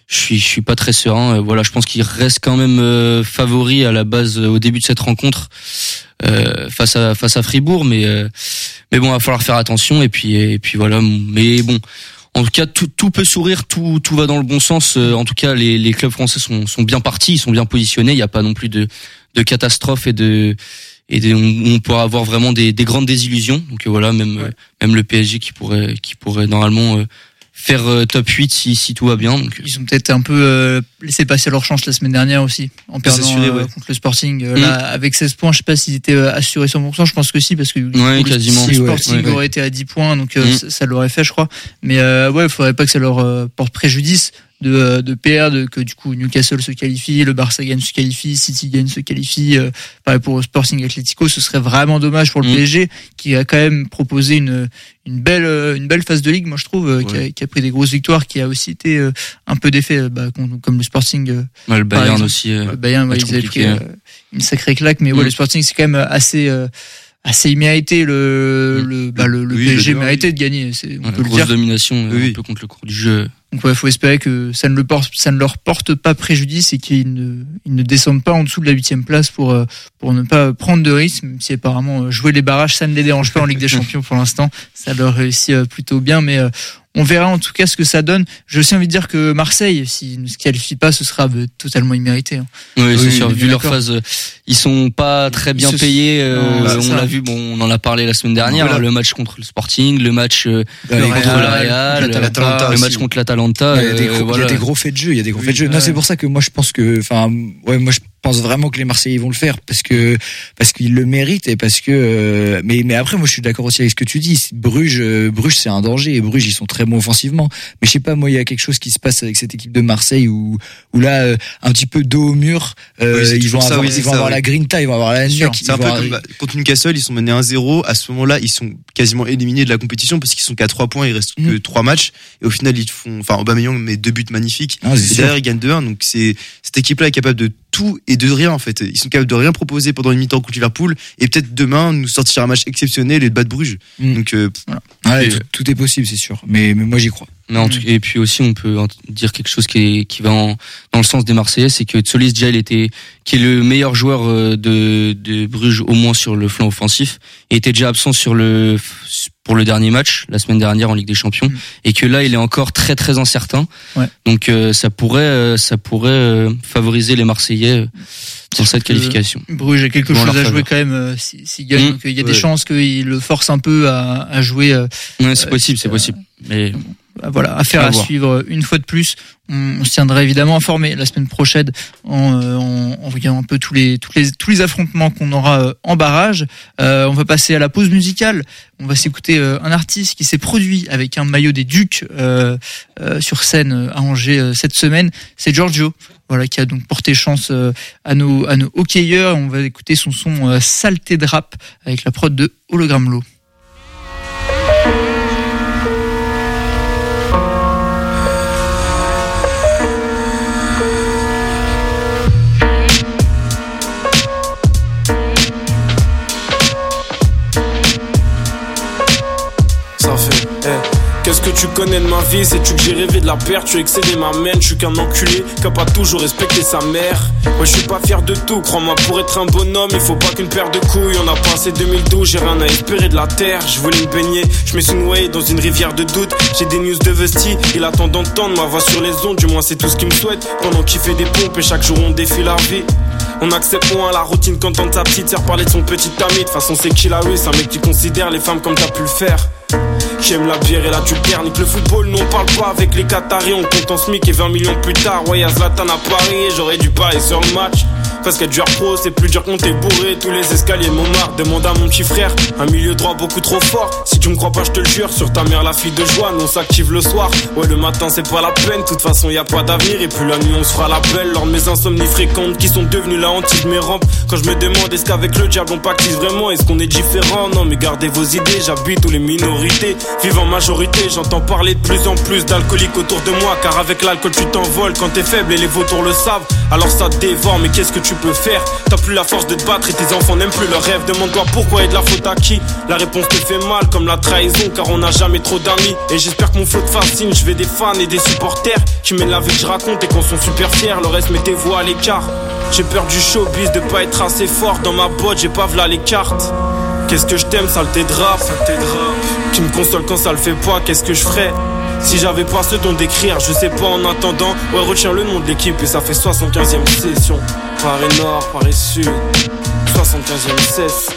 je suis, je suis pas très serein. Voilà, je pense qu'il reste quand même euh, favori à la base euh, au début de cette rencontre euh, face à face à Fribourg, mais euh, mais bon, il va falloir faire attention et puis et puis voilà. Mais bon, en tout cas, tout, tout peut sourire, tout tout va dans le bon sens. Euh, en tout cas, les les clubs français sont sont bien partis, ils sont bien positionnés. Il n'y a pas non plus de de catastrophe et de et de, on, on pourra avoir vraiment des des grandes désillusions. Donc euh, voilà, même ouais. euh, même le P S G qui pourrait qui pourrait normalement euh, faire euh, top huit si si tout va bien. Donc ils ont peut-être un peu euh, laissé passer leur chance la semaine dernière aussi en perdant assuré, euh, ouais. contre le Sporting euh, mmh. là avec seize points. Je sais pas s'ils étaient euh, assurés cent pour cent, je pense que si, parce que ouais, quasiment. Si le Sporting ouais, aurait ouais. été à dix points, donc euh, mmh. ça, ça l'aurait fait, je crois. Mais euh, ouais, il faudrait pas que ça leur euh, porte préjudice de de perdre, que du coup Newcastle se qualifie, le Barça gagne se qualifie, City gagne se qualifie, euh, pareil pour Sporting Atlético. Ce serait vraiment dommage pour le mmh. P S G qui a quand même proposé une une belle une belle phase de ligue, moi je trouve, euh, ouais. qui, a, qui a pris des grosses victoires, qui a aussi été euh, un peu d'effet, bah, comme le Sporting, euh, ouais, le Bayern aussi, euh, le Bayern, ouais, ils avaient pris euh, une sacrée claque, mais mmh. ouais, le Sporting c'est quand même assez euh, assez immérité, le mmh. le bah le, le oui, P S G méritait de gagner, c'est, on ouais, peut le grosse dire. Domination oui. un peu contre le cours du jeu. Donc ouais, faut espérer que ça ne le porte, ça ne leur porte pas préjudice et qu'ils ne, ils ne descendent pas en dessous de la huitième place pour pour ne pas prendre de risques. Même si apparemment jouer les barrages, ça ne les dérange pas en Ligue des Champions pour l'instant, ça leur réussit plutôt bien. Mais on verra en tout cas ce que ça donne. J'ai aussi envie de dire que Marseille, s'ils ne se qualifient pas, ce sera bah, totalement immérité. Hein. Oui, oui, c'est sûr. Vu leur phase, ils sont pas très bien ce payés. Euh, non, on ça. l'a vu. Bon, on en a parlé la semaine dernière. Voilà. Le match contre le Sporting, le match euh, le contre Real, le Real, le, le match contre l'Atalanta. Il y a des gros, euh, voilà. il y a des gros faits de jeu. Il y a des gros oui, faits de jeu. Ouais. Non, c'est pour ça que moi je pense que, enfin, ouais, moi je pense vraiment que les Marseillais vont le faire parce que parce qu'ils le méritent et parce que euh, mais mais après moi je suis d'accord aussi avec ce que tu dis. Bruges euh, Bruges c'est un danger et Bruges ils sont très bons offensivement, mais je sais pas, moi il y a quelque chose qui se passe avec cette équipe de Marseille où où là euh, un petit peu dos au mur, euh, oui, ils vont avoir, oui, ils vont ça, avoir oui. la grinta, ils vont avoir la nuque. C'est un peu avoir... comme bah, contre Newcastle, ils sont menés un zéro, à ce moment-là ils sont quasiment éliminés de la compétition parce qu'ils sont qu'à trois points, il reste mmh. que trois matchs et au final ils font, enfin Aubameyang met deux buts magnifiques ah, et derrière ils gagnent deux un, donc c'est cette équipe là est capable de tout et de rien en fait. Ils sont capables de rien proposer pendant une mi-temps contre Liverpool et peut-être demain nous sortir un match exceptionnel et de battre Bruges. Mmh. Donc euh, voilà. Ouais, tout, tout est possible, c'est sûr. Mais, mais moi j'y crois. Mais en tout, et puis aussi on peut dire quelque chose qui est qui va en, dans le sens des Marseillais, c'est que Tsolis déjà il était qui est le meilleur joueur de de Bruges au moins sur le flanc offensif et était déjà absent sur le pour le dernier match la semaine dernière en Ligue des Champions mmh. et que là il est encore très très incertain. Ouais. Donc euh, ça pourrait euh, ça pourrait euh, favoriser les Marseillais euh, sur cette qualification. Bruges a quelque bon, chose à jouer quand même euh, s'il si gagne. Mmh. Donc il y a ouais. des chances qu'il le force un peu à à jouer. Euh, ouais, c'est possible, c'est possible. Mais voilà, affaire à, à suivre une fois de plus. On, on se tiendra évidemment informé la semaine prochaine en, en, en regardant un peu tous les tous les tous les affrontements qu'on aura en barrage. Euh, on va passer à la pause musicale. On va s'écouter un artiste qui s'est produit avec un maillot des Ducs euh, euh, sur scène à Angers euh, cette semaine. C'est Giorgio. Voilà, qui a donc porté chance euh, à nos à nos hockeyeurs. On va écouter son son euh, Saleté de rap avec la prod de Hologram Low. Qu'est-ce que tu connais de ma vie? Sais-tu que j'ai rêvé de la perte? Tu as excédé ma mère, je suis qu'un enculé qui a pas toujours respecté sa mère. Moi je suis pas fier de tout, crois-moi, pour être un bonhomme il faut pas qu'une paire de couilles. On a passé deux mille douze, j'ai rien à espérer de la terre. Je voulais me baigner, je me suis noyé dans une rivière de doute. J'ai des news de Vesti, il attend d'entendre ma voix sur les ondes. Du moins c'est tout ce qu'il me souhaite, pendant qu'il fait des pompes et chaque jour on défie la vie. On accepte moins la routine quand on sa petite sœur parler de son petit ami. De toute façon c'est qu'il a eu, c'est un mec qui considère les femmes comme t'as pu le faire. J'aime la bière et la tubernique, nique le football, nous on parle pas avec les Qataris. On compte en SMIC et vingt millions plus tard. Ouais, y'a Zlatan à Paris et j'aurais dû parier sur le match. Parce qu'être joueur pro c'est plus dur qu'on t'est bourré. Tous les escaliers de Montmartre, demande à mon petit frère. Un milieu droit beaucoup trop fort. Si tu me crois pas je te le jure, sur ta mère la fille de joie. On s'active le soir, ouais le matin c'est pas la peine. De toute façon y a pas d'avenir et puis la nuit on se fera la belle. Lors de mes insomnies fréquentes qui sont devenues la hantise de mes rampes. Quand je me demande est-ce qu'avec le diable on pactise vraiment? Est-ce qu'on est différent? Non mais gardez vos idées, j'habite où les minorités vivent en majorité. J'entends parler de plus en plus d'alcooliques autour de moi. Car avec l'alcool tu t'envoles quand t'es faible et les vautours le savent. Alors ça te dévore, mais qu'est-ce que tu peux faire. T'as plus la force de te battre et tes enfants n'aiment plus leurs rêves. Demande-toi pourquoi et de la faute à qui. La réponse te fait mal comme la trahison, car on n'a jamais trop d'amis. Et j'espère que mon flow te fascine. Je vais des fans et des supporters qui mènent la vie que je raconte et qu'on sont super fiers. Le reste mettez-vous à l'écart. J'ai peur du showbiz, de pas être assez fort. Dans ma botte j'ai pas v'là les cartes. Qu'est-ce que je t'aime, saleté de rap, saleté de rap. Qui me console quand ça le fait pas, qu'est-ce que je ferais si j'avais pas ce don d'écrire, je sais pas en attendant. Ouais, retiens le nom de l'équipe et ça fait soixante-quinzième session. Paris Nord, Paris Sud, soixante-quinzième cesse.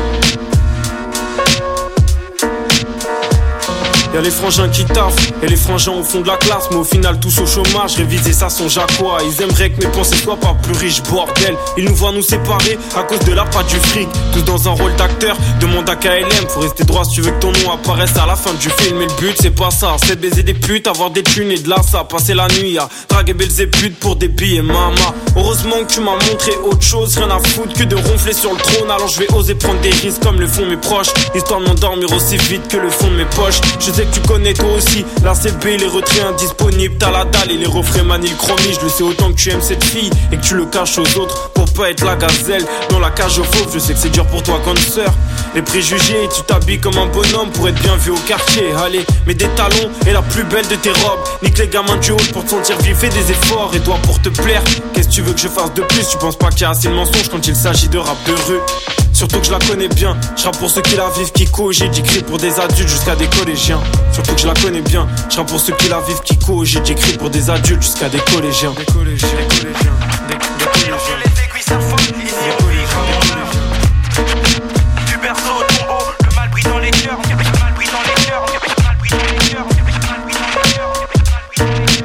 Y'a les frangins qui taffent et les frangins au fond de la classe. Mais au final tous au chômage, réviser ça songe à quoi. Ils aimeraient que mes pensées soient pas plus riches, bordel. Ils nous voient nous séparer à cause de la patte du fric. Tous dans un rôle d'acteur, demande à K L M. Faut rester droit si tu veux que ton nom apparaisse à la fin du film. Et le but c'est pas ça, c'est de baiser des putes, avoir des thunes et de là ça. Passer la nuit à draguer Belzébuth pour des billets, mama. Heureusement que tu m'as montré autre chose, rien à foutre que de ronfler sur le trône. Alors je vais oser prendre des risques comme le font mes proches, histoire de m'endormir aussi vite que le fond de mes poches. Je sais que tu connais toi aussi la C B, les retraits indisponibles. T'as la dalle et les refrains manient le chromie. Je le sais autant que tu aimes cette fille et que tu le caches aux autres pour pas être la gazelle dans la cage aux fauves. Je sais que c'est dur pour toi comme sœur. Les préjugés, tu t'habilles comme un bonhomme pour être bien vu au quartier. Allez, mets des talons et la plus belle de tes robes. Nique les gamins du haut pour te sentir vivre, fais des efforts. Et toi pour te plaire, qu'est-ce que tu veux que je fasse de plus? Tu penses pas qu'il y a assez de mensonges quand il s'agit de rap de rue? Surtout que je la connais bien, je rappe pour ceux qui la vivent, qui cogitent. J'écris pour des adultes jusqu'à des collégiens. Surtout que je la connais bien, je rappe pour ceux qui la vivent, qui cogitent. J'écris pour des adultes jusqu'à des collégiens. Des collégiens, des collégiens, des, des collégiens. Les aiguilles s'affolent, ici on vit comme du berceau au tombeau, le mal brille dans les cœurs, le mal brille dans les cœurs, le mal brille dans les cœurs, le mal brille dans les cœurs, le mal brille dans les cœurs.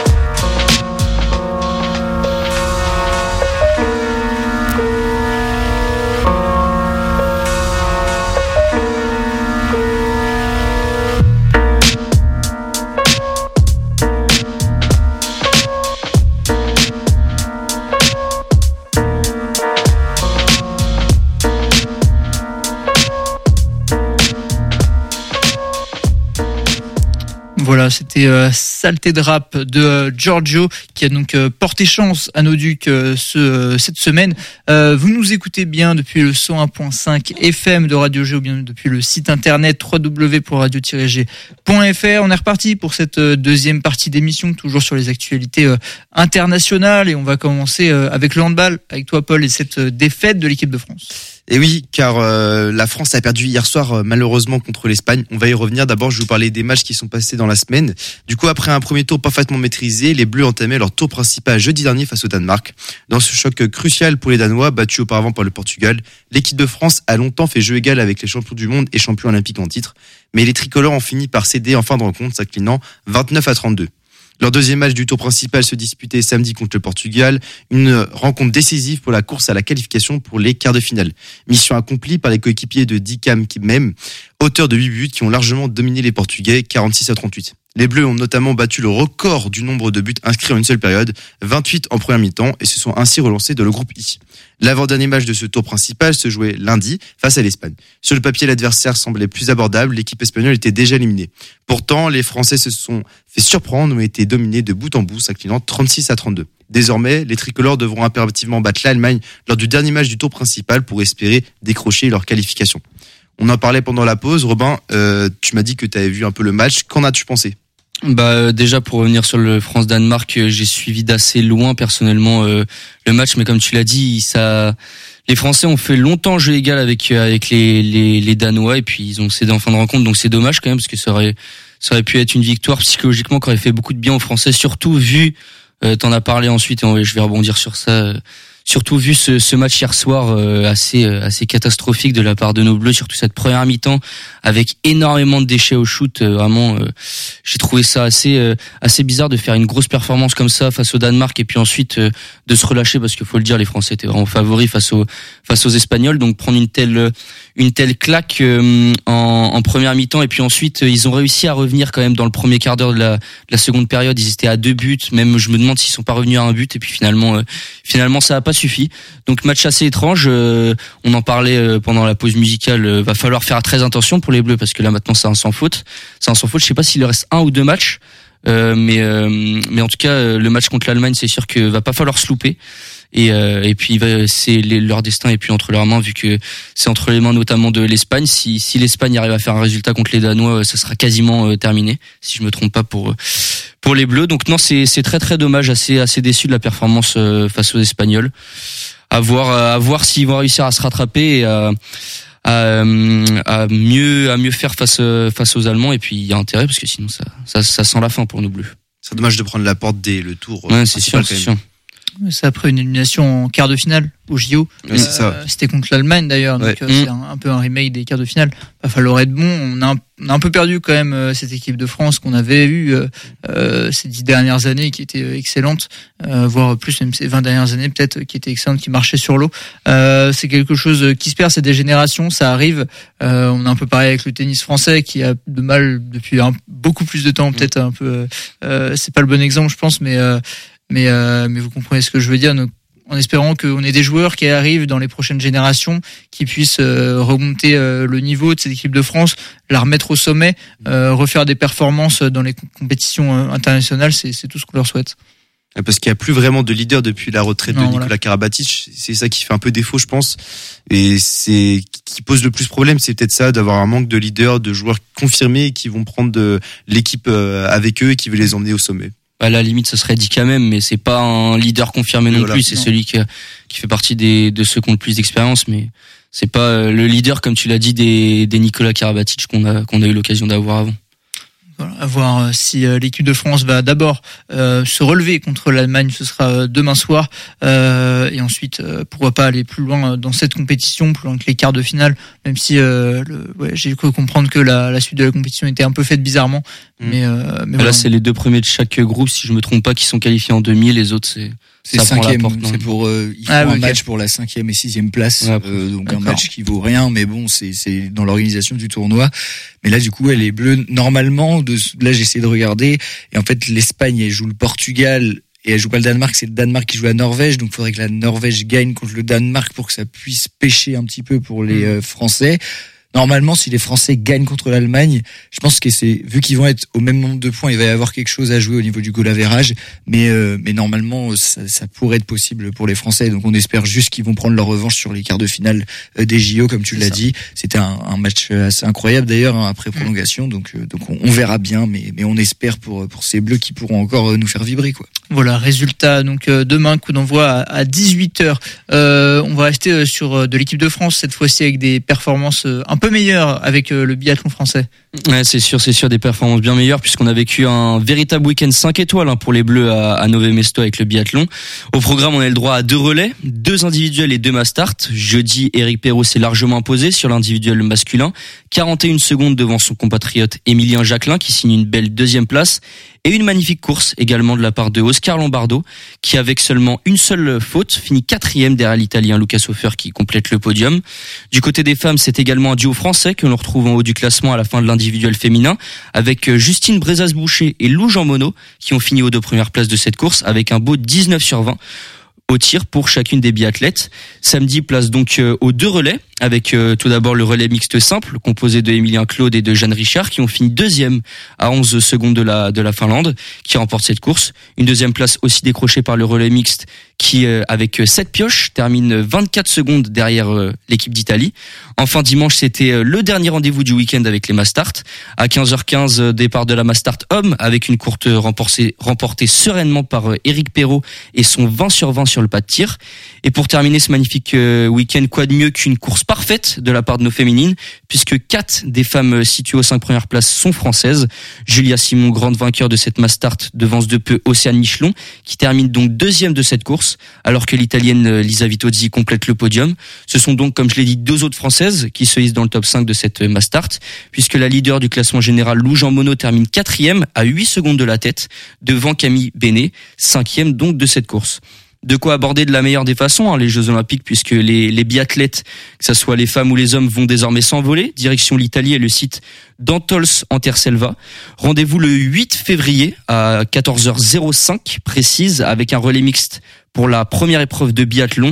Voilà, c'était euh, Saleté de rap de euh, Giorgio qui a donc euh, porté chance à nos ducs euh, ce, euh, cette semaine. Euh, vous nous écoutez bien depuis le cent un point cinq F M de Radio G ou bien depuis le site internet w w w point radio tiret g point f r. On est reparti pour cette euh, deuxième partie d'émission, toujours sur les actualités euh, internationales, et on va commencer euh, avec le handball, avec toi Paul, et cette euh, défaite de l'équipe de France. Et oui, car euh, la France a perdu hier soir euh, malheureusement contre l'Espagne. On va y revenir. D'abord, je vais vous parler des matchs qui sont passés dans la semaine. Du coup, après un premier tour parfaitement maîtrisé, les Bleus entamaient leur tour principal jeudi dernier face au Danemark. Dans ce choc crucial pour les Danois, battus auparavant par le Portugal, l'équipe de France a longtemps fait jeu égal avec les champions du monde et champions olympiques en titre. Mais les tricolores ont fini par céder en fin de rencontre, s'inclinant vingt-neuf à trente-deux. Leur deuxième match du tour principal se disputait samedi contre le Portugal, une rencontre décisive pour la course à la qualification pour les quarts de finale. Mission accomplie par les coéquipiers de Dikam Kibmem, auteurs de huit buts qui ont largement dominé les Portugais, quarante-six à trente-huit. Les Bleus ont notamment battu le record du nombre de buts inscrits en une seule période, vingt-huit en première mi-temps, et se sont ainsi relancés dans le groupe I. L'avant-dernier match de ce tour principal se jouait lundi face à l'Espagne. Sur le papier, l'adversaire semblait plus abordable, l'équipe espagnole était déjà éliminée. Pourtant, les Français se sont fait surprendre, ont été dominés de bout en bout, s'inclinant trente-six à trente-deux. Désormais, les tricolores devront impérativement battre l'Allemagne lors du dernier match du tour principal pour espérer décrocher leur qualification. On en parlait pendant la pause. Robin, euh, tu m'as dit que tu avais vu un peu le match. Qu'en as-tu pensé ? Bah déjà pour revenir sur le France-Danemark, j'ai suivi d'assez loin personnellement euh, le match, mais comme tu l'as dit, ça, les Français ont fait longtemps jeu égal avec avec les, les les Danois, et puis ils ont cédé en fin de rencontre, donc c'est dommage quand même parce que ça aurait ça aurait pu être une victoire psychologiquement qui aurait fait beaucoup de bien aux Français, surtout vu, euh, t'en as parlé ensuite et je vais rebondir sur ça. Euh, Surtout vu ce, ce match hier soir euh, assez euh, assez catastrophique de la part de nos Bleus, surtout cette première mi-temps avec énormément de déchets au shoot. Euh, vraiment, euh, j'ai trouvé ça assez euh, assez bizarre de faire une grosse performance comme ça face au Danemark et puis ensuite euh, de se relâcher, parce qu'il faut le dire, les Français étaient vraiment favoris face aux face aux Espagnols. Donc prendre une telle une telle claque euh, en, en première mi-temps, et puis ensuite euh, ils ont réussi à revenir quand même dans le premier quart d'heure de la, de la seconde période. Ils étaient à deux buts, même je me demande s'ils sont pas revenus à un but, et puis finalement euh, finalement ça a pas suffit. Donc match assez étrange, euh, on en parlait euh, pendant la pause musicale, euh, va falloir faire très attention pour les Bleus, parce que là maintenant c'est un sans faute. C'est un sans faute, je sais pas s'il leur reste un ou deux matchs, euh, mais euh, mais en tout cas euh, le match contre l'Allemagne, c'est sûr que va pas falloir se louper. Et, euh, et puis c'est les, leur destin est plus entre leurs mains vu que c'est entre les mains notamment de l'Espagne. Si, si l'Espagne arrive à faire un résultat contre les Danois, ça sera quasiment euh, terminé, si je me trompe pas pour pour les Bleus. Donc non, c'est c'est très très dommage, assez assez déçu de la performance euh, face aux Espagnols. À voir à voir s'ils vont réussir à se rattraper et à, à, à mieux à mieux faire face face aux Allemands. Et puis il y a intérêt parce que sinon ça ça ça sent la fin pour nous Bleus. C'est dommage de prendre la porte dès le tour. Ouais, c'est sûr, c'est sûr. C'est après une élimination en quart de finale au J O. Ouais, c'est euh, ça. C'était contre l'Allemagne d'ailleurs, donc ouais. euh, c'est un, un peu un remake des quarts de finale. Va falloir être bon. On a un, on a un peu perdu quand même euh, cette équipe de France qu'on avait eue euh, euh, ces dix dernières années, qui était euh, excellente, euh, voire plus même ces vingt dernières années peut-être, qui était excellente, qui marchait sur l'eau. Euh, c'est quelque chose qui se perd, c'est des générations, ça arrive. Euh, on a un peu pareil avec le tennis français qui a de mal depuis un, beaucoup plus de temps, peut-être un peu. Euh, c'est pas le bon exemple, je pense, mais euh, mais euh, mais vous comprenez ce que je veux dire. Donc, en espérant qu'on ait des joueurs qui arrivent dans les prochaines générations, qui puissent euh, remonter euh, le niveau de cette équipe de France, la remettre au sommet, euh, refaire des performances dans les compétitions euh, internationales, c'est, c'est tout ce qu'on leur souhaite. Parce qu'il n'y a plus vraiment de leader depuis la retraite non, de Nikola voilà. Karabatic. C'est ça qui fait un peu défaut, je pense. Et c'est qui pose le plus problème, c'est peut-être ça, d'avoir un manque de leader, de joueurs confirmés qui vont prendre de l'équipe avec eux et qui veulent les emmener au sommet. À la limite, ce serait dit quand même, mais c'est pas un leader confirmé non voilà. plus. C'est non. celui qui, qui fait partie des, de ceux qui ont le plus d'expérience, mais c'est pas le leader, comme tu l'as dit, des, des Nikola Karabatic qu'on a, qu'on a eu l'occasion d'avoir avant. Voilà, à voir si euh, l'équipe de France va d'abord euh, se relever contre l'Allemagne, ce sera demain soir, euh, et ensuite euh, pourquoi pas aller plus loin dans cette compétition, plus loin que les quarts de finale, même si euh, le, ouais, j'ai cru comprendre que la, la suite de la compétition était un peu faite bizarrement. Mmh. Mais, euh, mais là, voilà. c'est les deux premiers de chaque groupe, si je me trompe pas, qui sont qualifiés en demi, les autres c'est c'est ça cinquième, porte, c'est pour euh, il faut ah, un okay. match pour la cinquième et sixième place, ouais, euh, donc d'accord. Un match qui vaut rien, mais bon, c'est c'est dans l'organisation du tournoi. Mais là, du coup, elle est bleue. Normalement, de là, j'ai essayé de regarder, et en fait, l'Espagne elle joue le Portugal et elle joue pas le Danemark. C'est le Danemark qui joue la Norvège, donc il faudrait que la Norvège gagne contre le Danemark pour que ça puisse pêcher un petit peu pour les euh, Français. Normalement, si les Français gagnent contre l'Allemagne, je pense que c'est, vu qu'ils vont être au même nombre de points, il va y avoir quelque chose à jouer au niveau du goal average. Mais, euh, mais normalement, ça, ça pourrait être possible pour les Français. Donc, on espère juste qu'ils vont prendre leur revanche sur les quarts de finale des J O, comme tu c'est l'as ça. dit. C'était un, un match assez incroyable d'ailleurs, hein, après prolongation. Donc, euh, donc on, on verra bien, mais, mais on espère pour, pour ces Bleus qui pourront encore nous faire vibrer, quoi. Voilà, résultat. Donc, euh, demain, coup d'envoi à, à dix-huit heures. Euh, on va rester sur de l'équipe de France, cette fois-ci avec des performances un peu meilleur avec euh, le biathlon français. Ouais, c'est sûr, c'est sûr, des performances bien meilleures puisqu'on a vécu un véritable week-end cinq étoiles hein, pour les Bleus à, à Nové Mesto avec le biathlon. Au programme, on a le droit à deux relais, deux individuels et deux mass start. Jeudi, Éric Perrault s'est largement imposé sur l'individuel masculin, quarante et une secondes devant son compatriote Émilien Jacquelin qui signe une belle deuxième place. Et une magnifique course également de la part de Oscar Lombardo, qui avec seulement une seule faute finit quatrième derrière l'Italien Lucas Hofer qui complète le podium. Du côté des femmes, c'est également un duo français que l'on retrouve en haut du classement à la fin de l'individuel féminin, avec Justine Brezas-Boucher et Lou Jean Monod, qui ont fini aux deux premières places de cette course, avec un beau dix-neuf sur vingt au tir pour chacune des biathlètes. Samedi, place donc euh, aux deux relais, avec euh, tout d'abord le relais mixte simple, composé de Émilien Claude et de Jeanne Richard, qui ont fini deuxième à onze secondes de la, de la Finlande, qui remporte cette course. Une deuxième place aussi décrochée par le relais mixte, qui, euh, avec sept pioches, termine vingt-quatre secondes derrière euh, l'équipe d'Italie. Enfin, dimanche, c'était euh, le dernier rendez-vous du week-end avec les mass start. À quinze heures quinze, euh, départ de la mass start homme, avec une courte remportée, remportée sereinement par euh, Éric Perrault et son vingt sur vingt sur le pas de tir. Et pour terminer ce magnifique euh, week-end, quoi de mieux qu'une course parfaite de la part de nos féminines, puisque quatre des femmes situées aux cinq premières places sont françaises. Julia Simon, grande vainqueur de cette mass start, devance de peu Océane Michelon, qui termine donc deuxième de cette course, alors que l'italienne Lisa Vitozzi complète le podium. Ce sont donc, comme je l'ai dit, deux autres françaises qui se hissent dans le top cinq de cette mass start, puisque la leader du classement général, Lou Jean Monod, termine quatrième à huit secondes de la tête, devant Camille Bénet, cinquième donc de cette course. De quoi aborder de la meilleure des façons hein, les Jeux Olympiques, puisque les, les biathlètes, que ce soit les femmes ou les hommes, vont désormais s'envoler. Direction l'Italie et le site d'Antols en Terselva. Rendez-vous le huit février à quatorze heures cinq précise, avec un relais mixte pour la première épreuve de biathlon.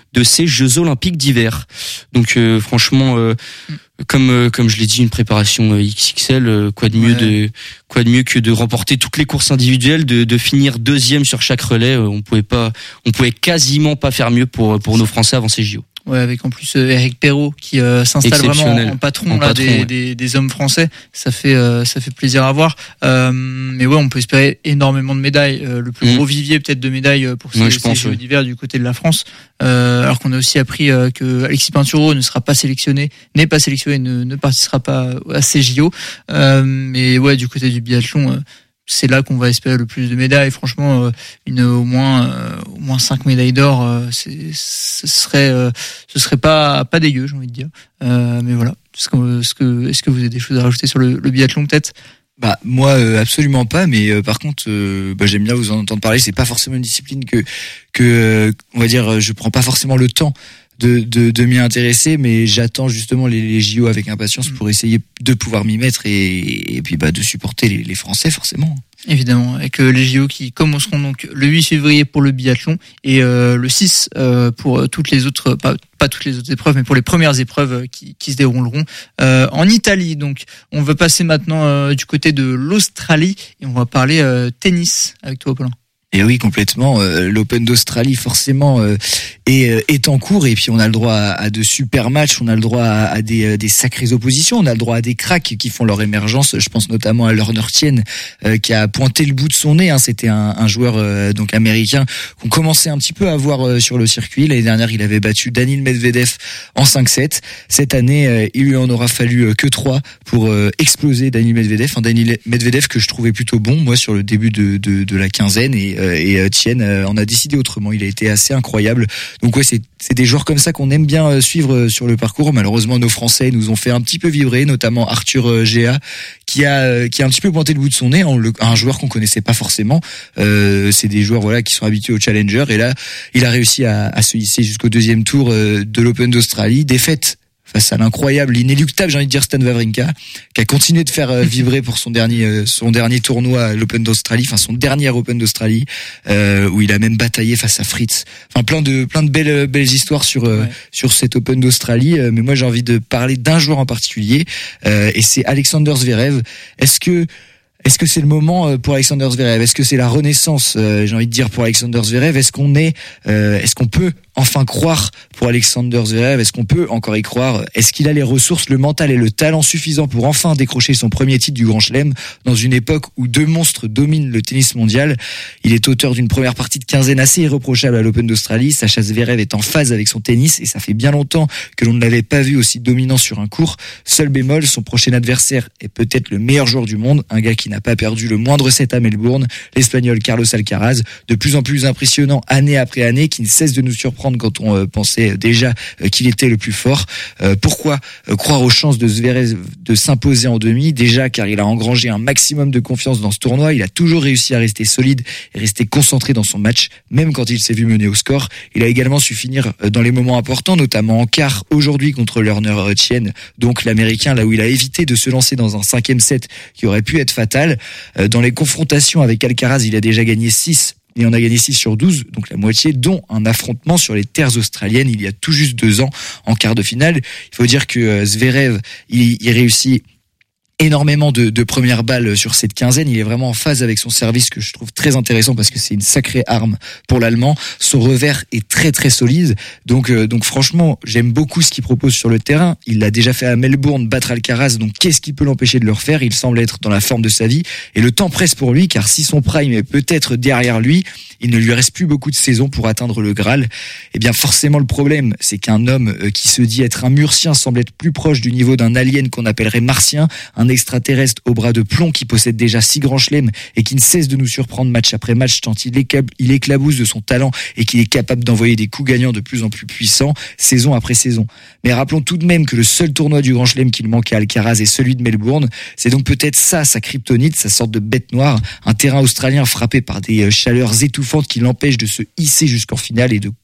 de ces Jeux Olympiques d'hiver. Donc euh, franchement, euh, comme euh, comme je l'ai dit, une préparation euh, X X L, euh, quoi de mieux ouais. de quoi de mieux que de remporter toutes les courses individuelles, de, de finir deuxième sur chaque relais. Euh, on pouvait pas, on pouvait quasiment pas faire mieux pour pour nos Français avant ces J O. Ouais, avec en plus euh, Eric Perrault qui euh, s'installe vraiment en, en patron, en là, patron des, ouais. des, des hommes français. Ça fait euh, ça fait plaisir à voir. Euh, mais ouais, on peut espérer énormément de médailles. Euh, le plus mmh. gros vivier peut-être de médailles pour ces, ouais, ces Jeux ouais. d'hiver du côté de la France. Euh, alors qu'on a aussi appris euh, que Alexis Pinturo ne sera pas sélectionné, n'est pas sélectionné, ne, ne participera pas à ces J O. Euh, mais ouais, du côté du biathlon. Euh, c'est là qu'on va espérer le plus de médailles. Franchement, euh, une au moins euh, au moins cinq médailles d'or, euh, c'est, ce serait euh, ce serait pas pas dégueu, j'ai envie de dire. Euh, mais voilà. Est-ce que est-ce que est-ce que vous avez des choses à rajouter sur le, le biathlon peut-être? Bah moi euh, absolument pas, mais euh, par contre euh, bah, j'aime bien vous en entendre parler. C'est pas forcément une discipline que que euh, on va dire je prends pas forcément le temps de de, de m'y intéresser, mais j'attends justement les, les J O avec impatience pour essayer de pouvoir m'y mettre et, et puis bah de supporter les, les Français forcément. Évidemment, avec euh, les J O qui commenceront donc le huit février pour le biathlon et euh, le six euh, pour toutes les autres, pas, pas toutes les autres épreuves, mais pour les premières épreuves qui, qui se dérouleront euh, en Italie. Donc, on va passer maintenant euh, du côté de l'Australie et on va parler euh, tennis avec toi, Paulin. Et oui, complètement. Euh, L'Open d'Australie, forcément, euh, est, euh, est en cours. Et puis, on a le droit à, à de super matchs. On a le droit à, à des, euh, des sacrées oppositions. On a le droit à des cracks qui font leur émergence. Je pense notamment à Lorner Tien, euh, qui a pointé le bout de son nez. Hein. C'était un, un joueur euh, donc américain qu'on commençait un petit peu à voir euh, sur le circuit. L'année dernière, il avait battu Daniil Medvedev en cinq sept. Cette année, euh, il lui en aura fallu euh, que trois pour euh, exploser Daniil Medvedev. Un Daniil Medvedev que je trouvais plutôt bon, moi, sur le début de, de, de la quinzaine. Et et Tien en a décidé autrement. Il a été assez incroyable. Donc ouais, c'est c'est des joueurs comme ça qu'on aime bien suivre sur le parcours. Malheureusement, nos Français nous ont fait un petit peu vibrer, notamment Arthur Géa, qui a qui a un petit peu pointé le bout de son nez, un joueur qu'on connaissait pas forcément. Euh, c'est des joueurs voilà qui sont habitués au Challenger et là, il a réussi à, à se hisser jusqu'au deuxième tour de l'Open d'Australie. Défaite face à l'incroyable, l'inéluctable, j'ai envie de dire Stan Wawrinka, qui a continué de faire euh, vibrer pour son dernier euh, son dernier tournoi, l'Open d'Australie, enfin son dernier Open d'Australie, euh, où il a même bataillé face à Fritz. Enfin plein de plein de belles belles histoires sur euh, ouais. sur cet Open d'Australie. Euh, mais moi j'ai envie de parler d'un joueur en particulier, euh, et c'est Alexander Zverev. Est-ce que Est-ce que c'est le moment pour Alexander Zverev? Est-ce que c'est la renaissance, euh, j'ai envie de dire, pour Alexander Zverev? Est-ce qu'on est, euh, est-ce qu'on peut enfin croire pour Alexander Zverev? Est-ce qu'on peut encore y croire? Est-ce qu'il a les ressources, le mental et le talent suffisants pour enfin décrocher son premier titre du Grand Chelem dans une époque où deux monstres dominent le tennis mondial? Il est auteur d'une première partie de quinzaine assez irréprochable à l'Open d'Australie. Sacha Zverev est en phase avec son tennis et ça fait bien longtemps que l'on ne l'avait pas vu aussi dominant sur un court. Seul bémol, son prochain adversaire est peut-être le meilleur joueur du monde, un gars qui n'a pas perdu le moindre set à Melbourne, l'Espagnol Carlos Alcaraz, de plus en plus impressionnant année après année, qui ne cesse de nous surprendre quand on euh, pensait déjà euh, qu'il était le plus fort. Euh, pourquoi euh, croire aux chances de Zverev de s'imposer en demi? Déjà car il a engrangé un maximum de confiance dans ce tournoi, il a toujours réussi à rester solide et rester concentré dans son match, même quand il s'est vu mener au score. Il a également su finir euh, dans les moments importants, notamment en quart aujourd'hui contre Lorner Tien, donc l'Américain, là où il a évité de se lancer dans un cinquième set qui aurait pu être fatal. Dans les confrontations avec Alcaraz, il a déjà gagné six et on a gagné six sur douze, donc la moitié, dont un affrontement sur les terres australiennes il y a tout juste deux ans en quart de finale. Il faut dire que Zverev, il, il réussit énormément de, de premières balles sur cette quinzaine. Il est vraiment en phase avec son service que je trouve très intéressant parce que c'est une sacrée arme pour l'Allemand. Son revers est très très solide. Donc euh, donc franchement, j'aime beaucoup ce qu'il propose sur le terrain. Il l'a déjà fait à Melbourne, battre Alcaraz. Donc qu'est-ce qui peut l'empêcher de le refaire? Il semble être dans la forme de sa vie et le temps presse pour lui car si son prime est peut-être derrière lui, il ne lui reste plus beaucoup de saisons pour atteindre le Graal. Eh bien forcément le problème, c'est qu'un homme qui se dit être un murcien semble être plus proche du niveau d'un alien qu'on appellerait martien, un extraterrestre au bras de plomb qui possède déjà six grands chelems et qui ne cesse de nous surprendre match après match tant il, écab- il éclabousse de son talent et qu'il est capable d'envoyer des coups gagnants de plus en plus puissants, saison après saison. Mais rappelons tout de même que le seul tournoi du Grand Chelem qu'il manquait à Alcaraz est celui de Melbourne. C'est donc peut-être ça, sa kryptonite, sa sorte de bête noire, un terrain australien frappé par des chaleurs étouffantes qui l'empêchent de se hisser jusqu'en finale et de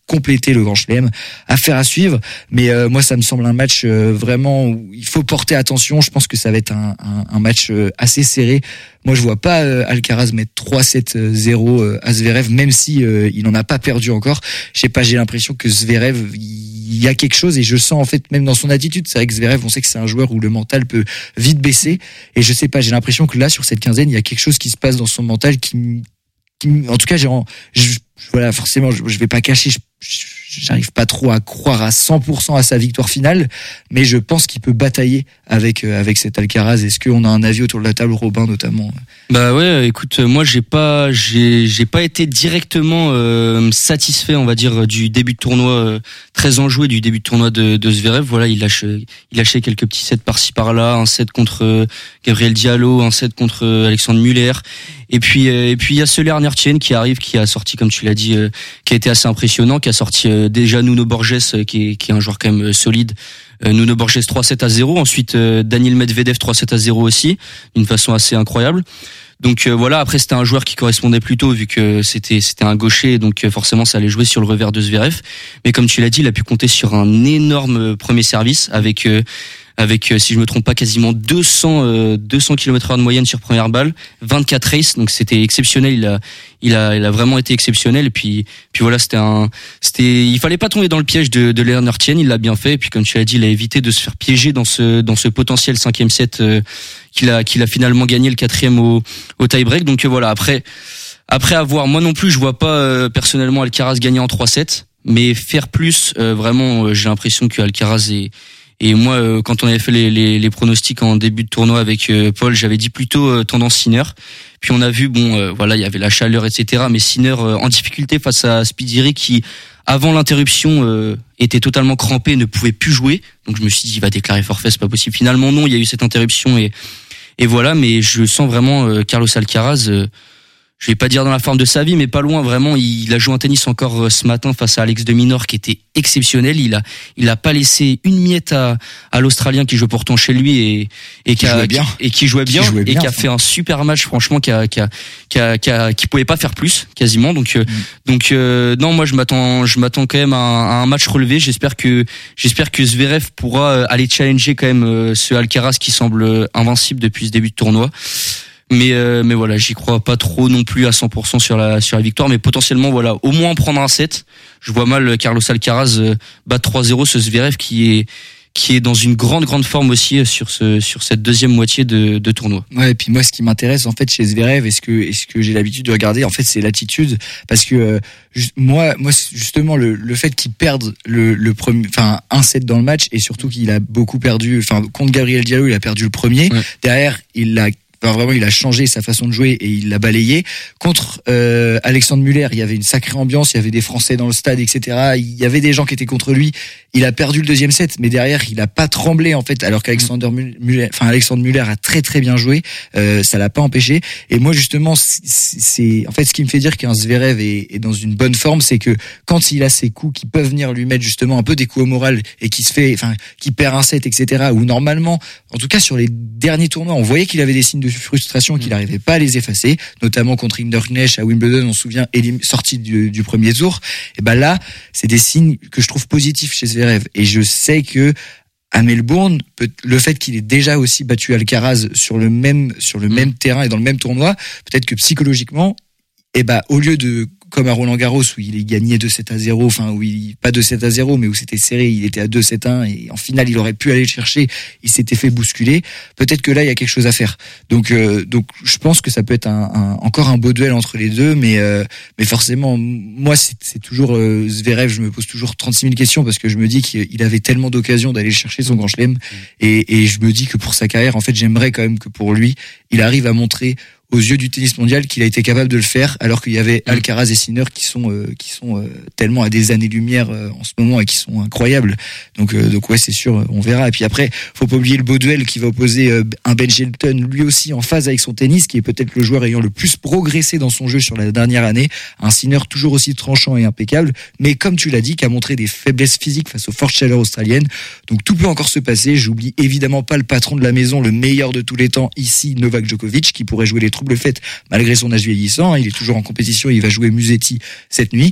compléter le Grand Chelem. Affaire à suivre, mais euh, moi ça me semble un match euh, vraiment où il faut porter attention. Je pense que ça va être un, un, un match euh, assez serré. Moi je vois pas euh, Alcaraz mettre trois sept zéro euh, à Zverev, même si euh, il en a pas perdu encore. Je sais pas, j'ai l'impression que Zverev, il y a quelque chose, et je sens en fait même dans son attitude. C'est vrai que Zverev, on sait que c'est un joueur où le mental peut vite baisser, et je sais pas, j'ai l'impression que là sur cette quinzaine il y a quelque chose qui se passe dans son mental qui, qui en tout cas j'ai je, voilà, forcément je, je vais pas cacher, je, j'arrive pas trop à croire à cent pour cent à sa victoire finale, mais je pense qu'il peut batailler avec euh, avec cet Alcaraz. Est-ce qu'on a un avis autour de la table, Robin notamment? Bah ouais, écoute, moi j'ai pas j'ai j'ai pas été directement euh, satisfait, on va dire, du début de tournoi euh, très enjoué du début de tournoi de de Zverev. Voilà, il lâche il lâchait quelques petits sets par-ci par-là, un set contre euh, Gabriel Diallo, un set contre euh, Alexandre Muller. Et puis euh, et puis il y a ce Lernertien qui arrive, qui a sorti, comme tu l'as dit, euh, qui a été assez impressionnant, qui a sorti euh, déjà Nuno Borges, euh, qui est qui est un joueur quand même euh, solide. Euh, Nuno Borges trois sept à zéro, ensuite euh, Daniil Medvedev trois sept à zéro aussi, d'une façon assez incroyable. Donc euh, voilà, après c'était un joueur qui correspondait plutôt, vu que c'était c'était un gaucher, donc euh, forcément ça allait jouer sur le revers de Zverev. Mais comme tu l'as dit, il a pu compter sur un énorme premier service avec euh, avec si je me trompe pas quasiment deux cents kilomètres heure de moyenne sur première balle, vingt-quatre races, donc c'était exceptionnel. Il a il a il a vraiment été exceptionnel. Et puis puis voilà, c'était un c'était il fallait pas tomber dans le piège de de Lernertien, il l'a bien fait. Et puis comme tu l'as dit, il a évité de se faire piéger dans ce dans ce potentiel cinquième set euh, qu'il a qu'il a finalement gagné le quatrième au au tie-break. Donc euh, voilà, après après avoir, moi non plus je vois pas euh, personnellement Alcaraz gagner en trois sept, mais faire plus, euh, vraiment euh, j'ai l'impression que Alcaraz est. Et moi, euh, quand on avait fait les, les, les pronostics en début de tournoi avec euh, Paul, j'avais dit plutôt euh, tendance Sinner. Puis on a vu, bon, euh, voilà, il y avait la chaleur, et cetera. Mais Sinner euh, en difficulté face à Spadiri, qui avant l'interruption euh, était totalement crampé, et ne pouvait plus jouer. Donc je me suis dit, il va déclarer forfait, c'est pas possible. Finalement non, il y a eu cette interruption et et voilà. Mais je sens vraiment euh, Carlos Alcaraz. Euh, je vais pas dire dans la forme de sa vie, mais pas loin, vraiment. Il a joué en tennis encore ce matin face à Alex de Minaur, qui était exceptionnel. Il a, il a pas laissé une miette à, à l'Australien, qui joue pourtant chez lui et, et qui, qui jouait bien, et qui jouait bien, qui jouait bien et qui a fait un super match, franchement, qui a, qui a, qui a, qui a, qui pouvait pas faire plus, quasiment. Donc, mm. donc, euh, non, moi, je m'attends, je m'attends quand même à un, à un match relevé. J'espère que, j'espère que Zverev pourra aller challenger quand même ce Alcaraz qui semble invincible depuis ce début de tournoi. Mais euh, mais voilà, j'y crois pas trop non plus à cent pour cent sur la sur la victoire, mais potentiellement voilà, au moins prendre un set. Je vois mal Carlos Alcaraz euh, battre trois zéro ce Zverev qui est qui est dans une grande grande forme aussi sur ce sur cette deuxième moitié de de tournoi. Ouais, et puis moi ce qui m'intéresse en fait chez Zverev, est-ce que est-ce que j'ai l'habitude de regarder, en fait c'est l'attitude, parce que euh, juste, moi moi justement le le fait qu'il perde le le premier, enfin un set dans le match, et surtout qu'il a beaucoup perdu, enfin contre Gabriel Diallo, il a perdu le premier. Ouais. Derrière, il l'a Enfin, vraiment, il a changé sa façon de jouer et il l'a balayé. Contre euh, Alexandre Muller, il y avait une sacrée ambiance, il y avait des Français dans le stade, et cetera. Il y avait des gens qui étaient contre lui. Il a perdu le deuxième set, mais derrière, il a pas tremblé en fait. Alors qu'Alexandre Muller, enfin Alexandre Muller a très très bien joué. Euh, ça l'a pas empêché. Et moi justement, c'est en fait ce qui me fait dire qu'un Zverev est, est dans une bonne forme, c'est que quand il a ces coups qui peuvent venir lui mettre justement un peu des coups au moral et qui se fait, enfin, qui perd un set, et cetera. Où normalement, en tout cas sur les derniers tournois, on voyait qu'il avait des signes de frustration, qu'il n'arrivait pas à les effacer, notamment contre Hinderknecht à Wimbledon, on se souvient, sorti du, du premier tour. Et ben là, c'est des signes que je trouve positifs chez Zverev. Et je sais que à Melbourne, le fait qu'il ait déjà aussi battu Alcaraz sur le même sur le mmh. même terrain et dans le même tournoi, peut-être que psychologiquement, et ben au lieu de comme à Roland Garros où il est gagné deux sept à zéro, enfin où il pas deux sept à zéro, mais où c'était serré, il était à deux sept un et en finale il aurait pu aller le chercher, il s'était fait bousculer. Peut-être que là il y a quelque chose à faire. Donc euh, donc je pense que ça peut être un, un encore un beau duel entre les deux, mais euh, mais forcément moi c'est, c'est toujours euh, Zverev, je me pose toujours trente-six mille questions parce que je me dis qu'il avait tellement d'occasions d'aller chercher son grand chelem et et je me dis que pour sa carrière en fait j'aimerais quand même que pour lui il arrive à montrer aux yeux du tennis mondial qu'il a été capable de le faire, alors qu'il y avait Alcaraz et Sinner qui sont euh, qui sont euh, tellement à des années-lumière euh, en ce moment et qui sont incroyables. Donc euh, donc ouais, c'est sûr, on verra. Et puis après, faut pas oublier le beau duel qui va opposer euh, un Ben Shelton, lui aussi en phase avec son tennis, qui est peut-être le joueur ayant le plus progressé dans son jeu sur la dernière année. Un Sinner toujours aussi tranchant et impeccable, mais comme tu l'as dit, qui a montré des faiblesses physiques face aux fortes chaleurs australiennes. Donc tout peut encore se passer. J'oublie évidemment pas le patron de la maison, le meilleur de tous les temps ici, Novak Djokovic, qui pourrait jouer les troubles faits malgré son âge vieillissant. Il est toujours en compétition, il va jouer Musetti cette nuit.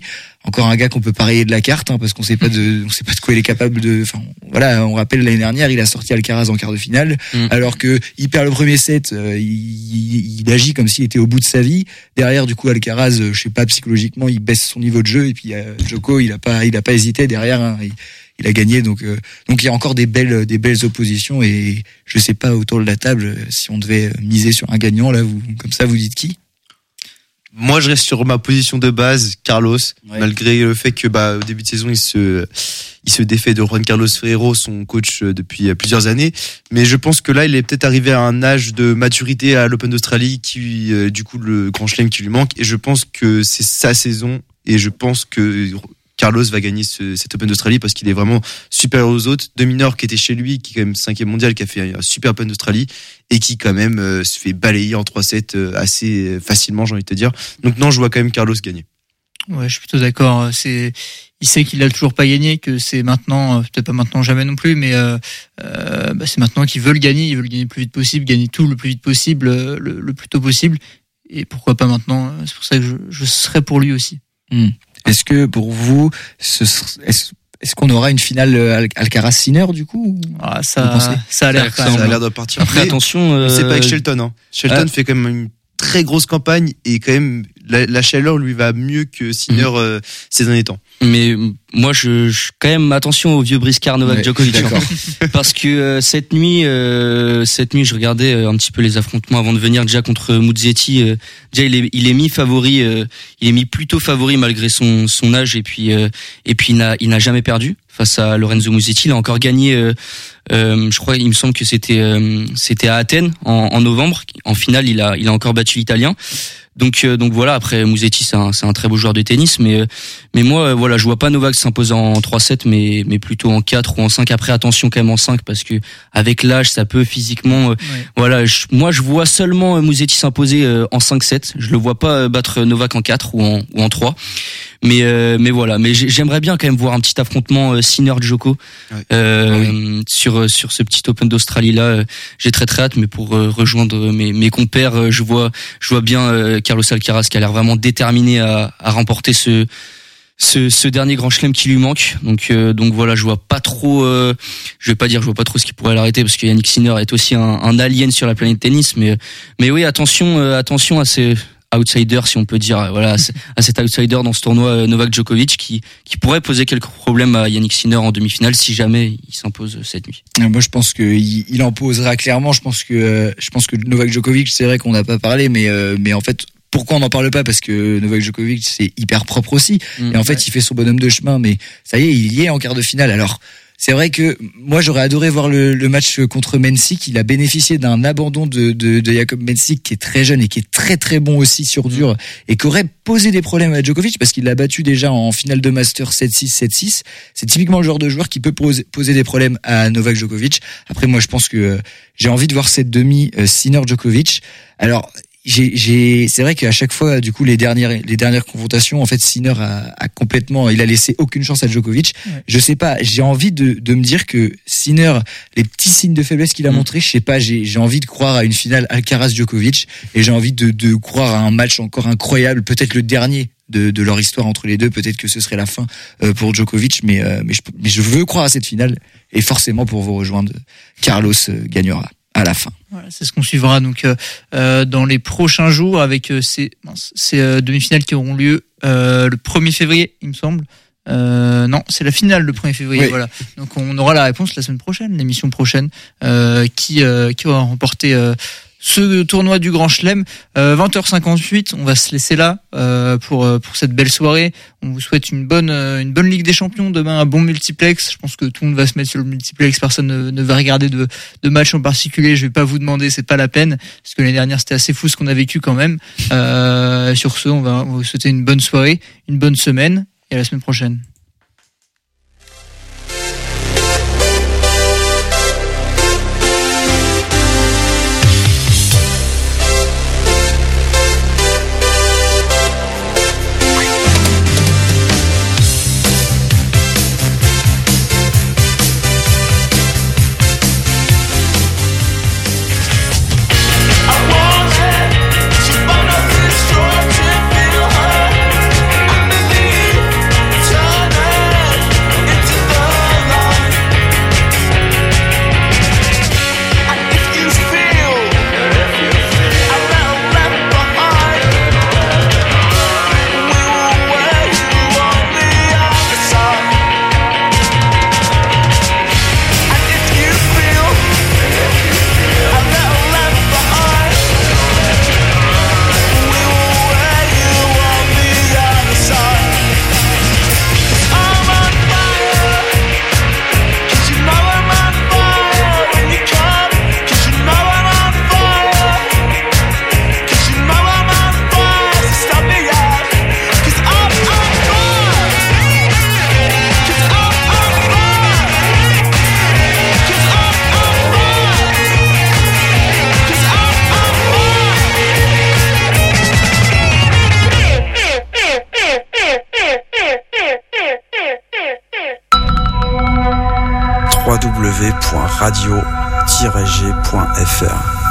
encore un gars qu'on peut pas rayer de la carte, hein, parce qu'on sait pas de, on sait pas de quoi il est capable de. Enfin, voilà, on rappelle l'année dernière, il a sorti Alcaraz en quart de finale, mmh. alors que il perd le premier set, euh, il, il, il agit comme s'il était au bout de sa vie. Derrière, du coup, Alcaraz, euh, je sais pas, psychologiquement, il baisse son niveau de jeu, et puis euh, Djoko, il a pas, il a pas hésité derrière. Hein, il, il a gagné, donc euh, donc il y a encore des belles, des belles oppositions, et je sais pas autour de la table si on devait miser sur un gagnant là, vous, comme ça, vous dites qui? Moi, je reste sur ma position de base, Carlos, ouais. malgré le fait que bah au début de saison, il se il se défait de Juan Carlos Ferrero, son coach depuis plusieurs années. Mais je pense que là, il est peut-être arrivé à un âge de maturité à l'Open d'Australie, qui euh, du coup le Grand Chelem qui lui manque. Et je pense que c'est sa saison. Et je pense que Carlos va gagner ce, cet Open d'Australie parce qu'il est vraiment supérieur aux autres. De Minaur qui était chez lui, qui est quand même cinquième mondial, qui a fait un super Open d'Australie et qui quand même euh, se fait balayer en trois sept euh, assez facilement, j'ai envie de te dire. Donc non, je vois quand même Carlos gagner. Ouais, je suis plutôt d'accord. C'est, il sait qu'il a toujours pas gagné, que c'est maintenant, peut-être pas maintenant, jamais non plus, mais euh, euh, bah c'est maintenant qu'il veut le gagner. Il veut le gagner le plus vite possible, gagner tout le plus vite possible, le, le plus tôt possible. Et pourquoi pas maintenant? C'est pour ça que je, je serais pour lui aussi. Mmh. Est-ce que pour vous, ce, est-ce, est-ce qu'on aura une finale Alcaraz-Sinner du coup? Ah, ça, ça a l'air, ça a l'air de partir. Après, mais attention, euh... c'est pas avec Shelton. Hein. Shelton ah. fait quand même une très grosse campagne et quand même la, la chaleur lui va mieux que Sinner mmh. euh, ces derniers temps. Mais moi, je, je quand même attention au vieux briscard Novak ouais, Djokovic, hein, parce que euh, cette nuit, euh, cette nuit, je regardais un petit peu les affrontements avant de venir déjà contre Musetti. Euh, déjà, il est, il est mis favori, euh, il est mis plutôt favori malgré son son âge et puis euh, et puis il n'a il n'a jamais perdu face à Lorenzo Musetti. Il a encore gagné. Euh, euh, je crois, il me semble que c'était euh, c'était à Athènes en, en novembre. En finale, il a il a encore battu l'Italien. Donc euh, donc voilà, après Musetti c'est un c'est un très beau joueur de tennis, mais mais moi euh, voilà, je vois pas Novak s'imposer en trois sept, mais mais plutôt en quatre ou en cinq. Après attention quand même en cinq, parce que avec l'âge ça peut physiquement euh, ouais. voilà, je, moi je vois seulement Musetti s'imposer euh, en cinq sept. Je le vois pas battre Novak en quatre ou en ou en trois. Mais euh, mais voilà, mais j'aimerais bien quand même voir un petit affrontement euh, Sinner-Djoko ouais. euh, oui. sur sur ce petit Open d'Australie là. J'ai très très hâte, mais pour euh, rejoindre mes mes compères, euh, je vois je vois bien euh, Carlos Alcaraz qui a l'air vraiment déterminé à, à remporter ce, ce ce dernier Grand Chelem qui lui manque. Donc euh, donc voilà, je vois pas trop. Euh, je vais pas dire, je vois pas trop ce qui pourrait l'arrêter, parce que Yannick Sinner est aussi un, un alien sur la planète tennis. Mais mais oui, attention euh, attention à ces outsider, si on peut dire, voilà, à cet outsider dans ce tournoi, Novak Djokovic, qui qui pourrait poser quelques problèmes à Yannick Sinner en demi-finale si jamais il s'impose cette nuit. Moi, je pense que il, il en posera clairement. Je pense que je pense que Novak Djokovic, c'est vrai qu'on n'a pas parlé, mais mais en fait, pourquoi on n'en parle pas? Parce que Novak Djokovic, c'est hyper propre aussi, mmh, et en fait, ouais. il fait son bonhomme de chemin. Mais ça y est, il y est en quart de finale. Alors, c'est vrai que moi j'aurais adoré voir le, le match contre Mensik. Il a bénéficié d'un abandon de, de, de Jacob Mensik qui est très jeune et qui est très très bon aussi sur dur, et qui aurait posé des problèmes à Djokovic parce qu'il l'a battu déjà en finale de Master sept six sept six. C'est typiquement le genre de joueur qui peut poser, poser des problèmes à Novak Djokovic. Après, moi je pense que euh, j'ai envie de voir cette demi euh, Sinner-Djokovic. Alors j'ai, j'ai, c'est vrai qu'à chaque fois, du coup, les dernières, les dernières confrontations, en fait, Sinner a, a complètement, il a laissé aucune chance à Djokovic. Ouais. Je sais pas, j'ai envie de, de me dire que Sinner, les petits signes de faiblesse qu'il a mmh. montré, je sais pas, j'ai, j'ai envie de croire à une finale Alcaraz-Djokovic, et j'ai envie de, de croire à un match encore incroyable, peut-être le dernier de, de leur histoire entre les deux. Peut-être que ce serait la fin euh, pour Djokovic, mais, euh, mais, je, mais je veux croire à cette finale, et forcément, pour vous rejoindre, Carlos euh, gagnera à la fin. Voilà, c'est ce qu'on suivra donc euh, dans les prochains jours avec euh, ces, ces euh, demi-finales qui auront lieu euh, le premier février, il me semble. Euh, non, c'est la finale le premier février. Oui. Voilà. Donc on aura la réponse la semaine prochaine, l'émission prochaine, euh, qui euh, qui aura remporté euh, ce tournoi du Grand Chelem. euh, vingt heures cinquante-huit, on va se laisser là euh, pour pour cette belle soirée. On vous souhaite une bonne une bonne Ligue des Champions demain, un bon multiplex. Je pense que tout le monde va se mettre sur le multiplex, personne ne, ne va regarder de de match en particulier. Je vais pas vous demander, c'est pas la peine, parce que l'année dernière c'était assez fou ce qu'on a vécu quand même. Euh, sur ce, on va, on va vous souhaiter une bonne soirée, une bonne semaine, et à la semaine prochaine. w point radio tiret g point f r.